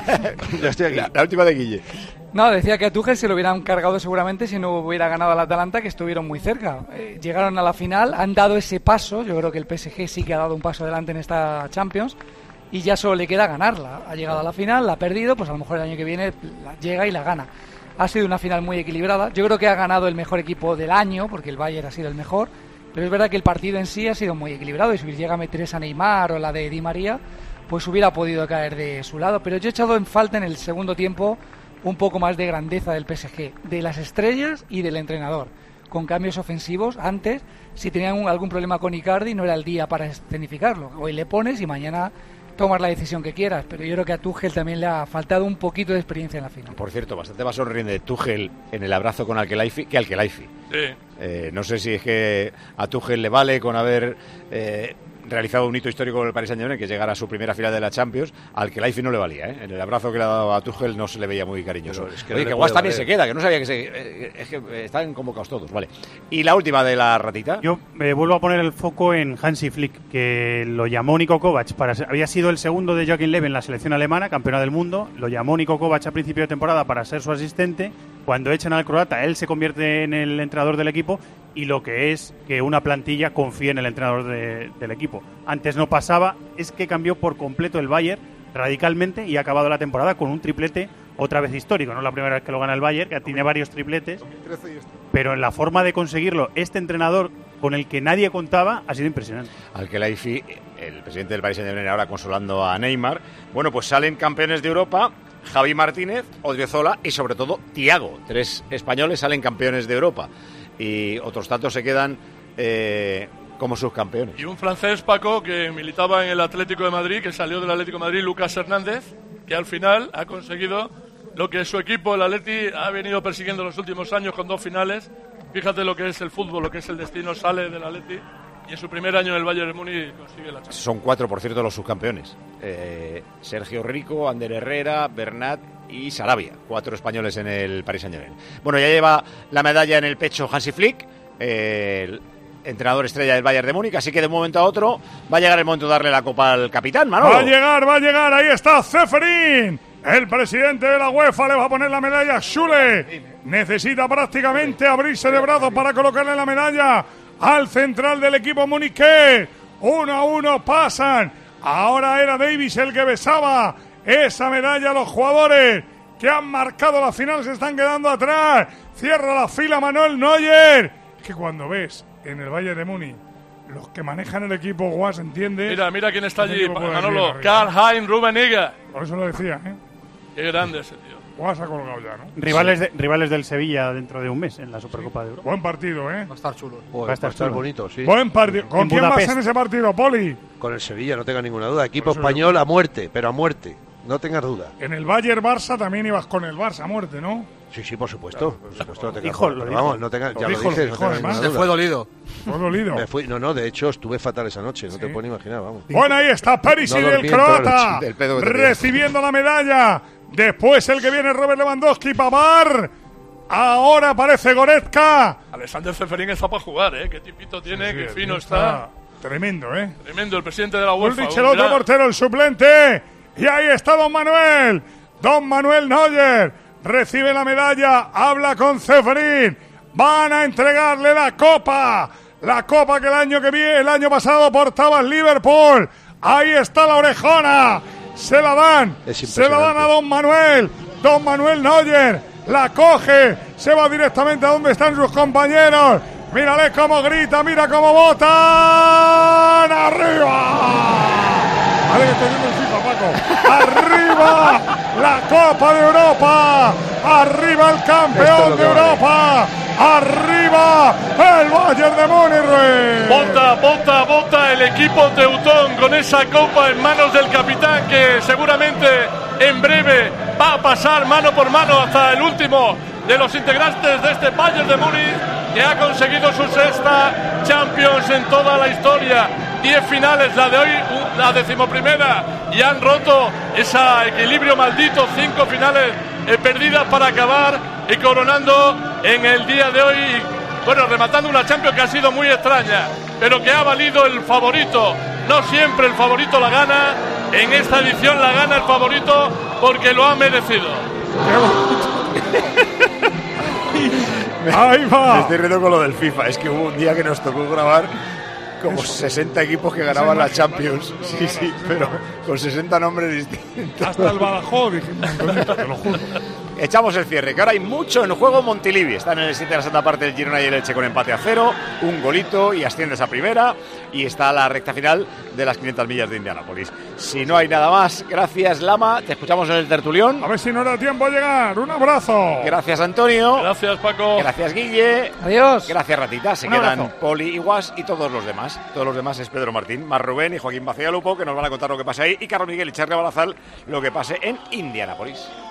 Ya estoy aquí. La última de Guille. No, decía que a Tuchel se lo hubieran cargado seguramente si no hubiera ganado al Atalanta, que estuvieron muy cerca. Llegaron a la final, han dado ese paso. Yo creo que el PSG sí que ha dado un paso adelante en esta Champions. Y ya solo le queda ganarla. Ha llegado a la final, la ha perdido, pues a lo mejor el año que viene llega y la gana. Ha sido una final muy equilibrada. Yo creo que ha ganado el mejor equipo del año, porque el Bayern ha sido el mejor. Pero es verdad que el partido en sí ha sido muy equilibrado. Y si llega a meter esa Neymar o la de Di María, pues hubiera podido caer de su lado. Pero yo he echado en falta en el segundo tiempo un poco más de grandeza del PSG, de las estrellas y del entrenador. Con cambios ofensivos, antes, si tenían algún problema con Icardi, no era el día para escenificarlo. Hoy le pones y mañana tomas la decisión que quieras, pero yo creo que a Tuchel también le ha faltado un poquito de experiencia en la final. Por cierto, bastante más sonriente Tuchel en el abrazo con Al-Khelaifi que Al-Khelaifi. Sí. No sé si es que a Tuchel le vale con haber realizado un hito histórico con el Paris Saint-Germain, que llegara a su primera final de la Champions. Al-Khelaifi no le valía, ¿eh? En el abrazo que le ha dado a Tuchel no se le veía muy cariñoso. Es que oye, que Guas también se queda, que no sabía que es que están convocados todos, vale. Y la última de la ratita. Yo vuelvo a poner el foco en Hansi Flick, que lo llamó Niko Kovac, había sido el segundo de Joachim Löw en la selección alemana, campeona del mundo, lo llamó Niko Kovac a principio de temporada para ser su asistente. Cuando echan al croata, él se convierte en el entrenador del equipo, y lo que es que una plantilla confíe en el entrenador del equipo. Antes no pasaba, es que cambió por completo el Bayern radicalmente y ha acabado la temporada con un triplete otra vez histórico. No es la primera vez que lo gana el Bayern, que tiene varios tripletes, pero en la forma de conseguirlo, este entrenador con el que nadie contaba ha sido impresionante. Al-Khelaifi, el presidente del Paris Saint-Germain, ahora consolando a Neymar. Bueno, pues salen campeones de Europa Javi Martínez, Odriozola y sobre todo Thiago. 3 españoles salen campeones de Europa y otros tantos se quedan como subcampeones. Y un francés, Paco, que militaba en el Atlético de Madrid, que salió del Atlético de Madrid, Lucas Hernández, que al final ha conseguido lo que su equipo, el Atleti, ha venido persiguiendo los últimos años con 2 finales. Fíjate lo que es el fútbol, lo que es el destino, sale del Atleti y en su primer año en el Bayern de Múnich consigue la Champions. Son 4, por cierto, los subcampeones. Sergio Rico, Ander Herrera, Bernat y Sarabia. 4 españoles en el Paris Saint-Germain. Bueno, ya lleva la medalla en el pecho Hansi Flick, el entrenador estrella del Bayern de Múnich, así que de un momento a otro va a llegar el momento de darle la copa al capitán, Manolo. Va a llegar, ahí está Ceferín. El presidente de la UEFA le va a poner la medalla a Schule. Necesita prácticamente abrirse de brazos para colocarle la medalla al central del equipo muniqués. 1-1 pasan Ahora era Davis el que besaba esa medalla. Los jugadores que han marcado la final se están quedando atrás. Cierra la fila Manuel Neuer. Que cuando ves en el Bayern de Múnich los que manejan el equipo, Guas, entiende. Mira quién está allí, Manolo. Karl-Heinz Rummenigge. Por eso lo decía, ¿eh? Qué grande ese tío. Guas ha colgado ya, ¿no? Rivales del Sevilla dentro de un mes en la Supercopa de Europa. Buen partido, ¿eh? Va a estar chulo. Va a estar bonito, sí. Buen partido. ¿Con quién vas en ese partido, Poli? Con el Sevilla, no tenga ninguna duda. Equipo español a muerte, pero a muerte. No tengas duda. En el Bayern-Barça también ibas con el Barça a muerte, ¿no? Sí, por supuesto. Por supuesto, no tengas duda. Vamos, no tengas, ya lo dices, no tengas ninguna duda. Se fue dolido. Fue dolido. No, de hecho, estuve fatal esa noche, no te puedo ni imaginar, vamos. Bueno, ahí está Perisic, el croata, recibiendo la medalla. Después el que viene Robert Lewandowski, Pavard. Ahora aparece Goretzka. Alexander Ceferín está para jugar, ¿eh? Qué tipito tiene, qué fino está. Tremendo, ¿eh? Tremendo, el presidente de la UEFA. Ulrich, el otro portero, el suplente. Y ahí está Don Manuel. Don Manuel Neuer recibe la medalla, habla con Ceferín. Van a entregarle la copa. La copa que el año pasado portaba el Liverpool. Ahí está la orejona. Se la dan a Don Manuel. Don Manuel Neuer la coge. Se va directamente a donde están sus compañeros. Mírale cómo grita, mira cómo votan. ¡Arriba! Vale, que estoy viendo el FIFA, Paco. ¡Arriba la Copa de Europa! ¡Arriba el campeón de Europa! ¡Arriba el Bayern de Múnich! Vota el equipo teutón con esa copa en manos del capitán, que seguramente en breve va a pasar mano por mano hasta el último de los integrantes de este Bayern de Múnich, que ha conseguido su sexta Champions en toda la historia. 10 finales, la de hoy, la 11ª, y han roto ese equilibrio maldito. 5 finales perdidas para acabar y coronando en el día de hoy, bueno, rematando una Champions que ha sido muy extraña, pero que ha valido el favorito. No siempre el favorito la gana. En esta edición la gana el favorito porque lo ha merecido. Ahí va. Me estoy riendo con lo del FIFA. Es que hubo un día que nos tocó grabar como 60 equipos que ganaban la Champions. Sí, pero con 60 nombres distintos. Hasta el Badajoz, te lo juro. Echamos el cierre, que ahora hay mucho en juego. Montilivi están en el 7 de la segunda parte, el Girona y el Elche con empate a 0, un golito y asciendes a primera, y está la recta final de las 500 millas de Indianápolis. Si no hay nada más, gracias Lama, te escuchamos en el tertulión. A ver si no da tiempo a llegar, un abrazo. Gracias Antonio. Gracias Paco. Gracias Guille. Adiós. Gracias Ratita, se quedan Poli y Guas y todos los demás. Todos los demás es Pedro Martín, más Rubén y Joaquín Bacialupo, que nos van a contar lo que pasa ahí, y Carlos Miguel y Charly Balazal lo que pase en Indianápolis.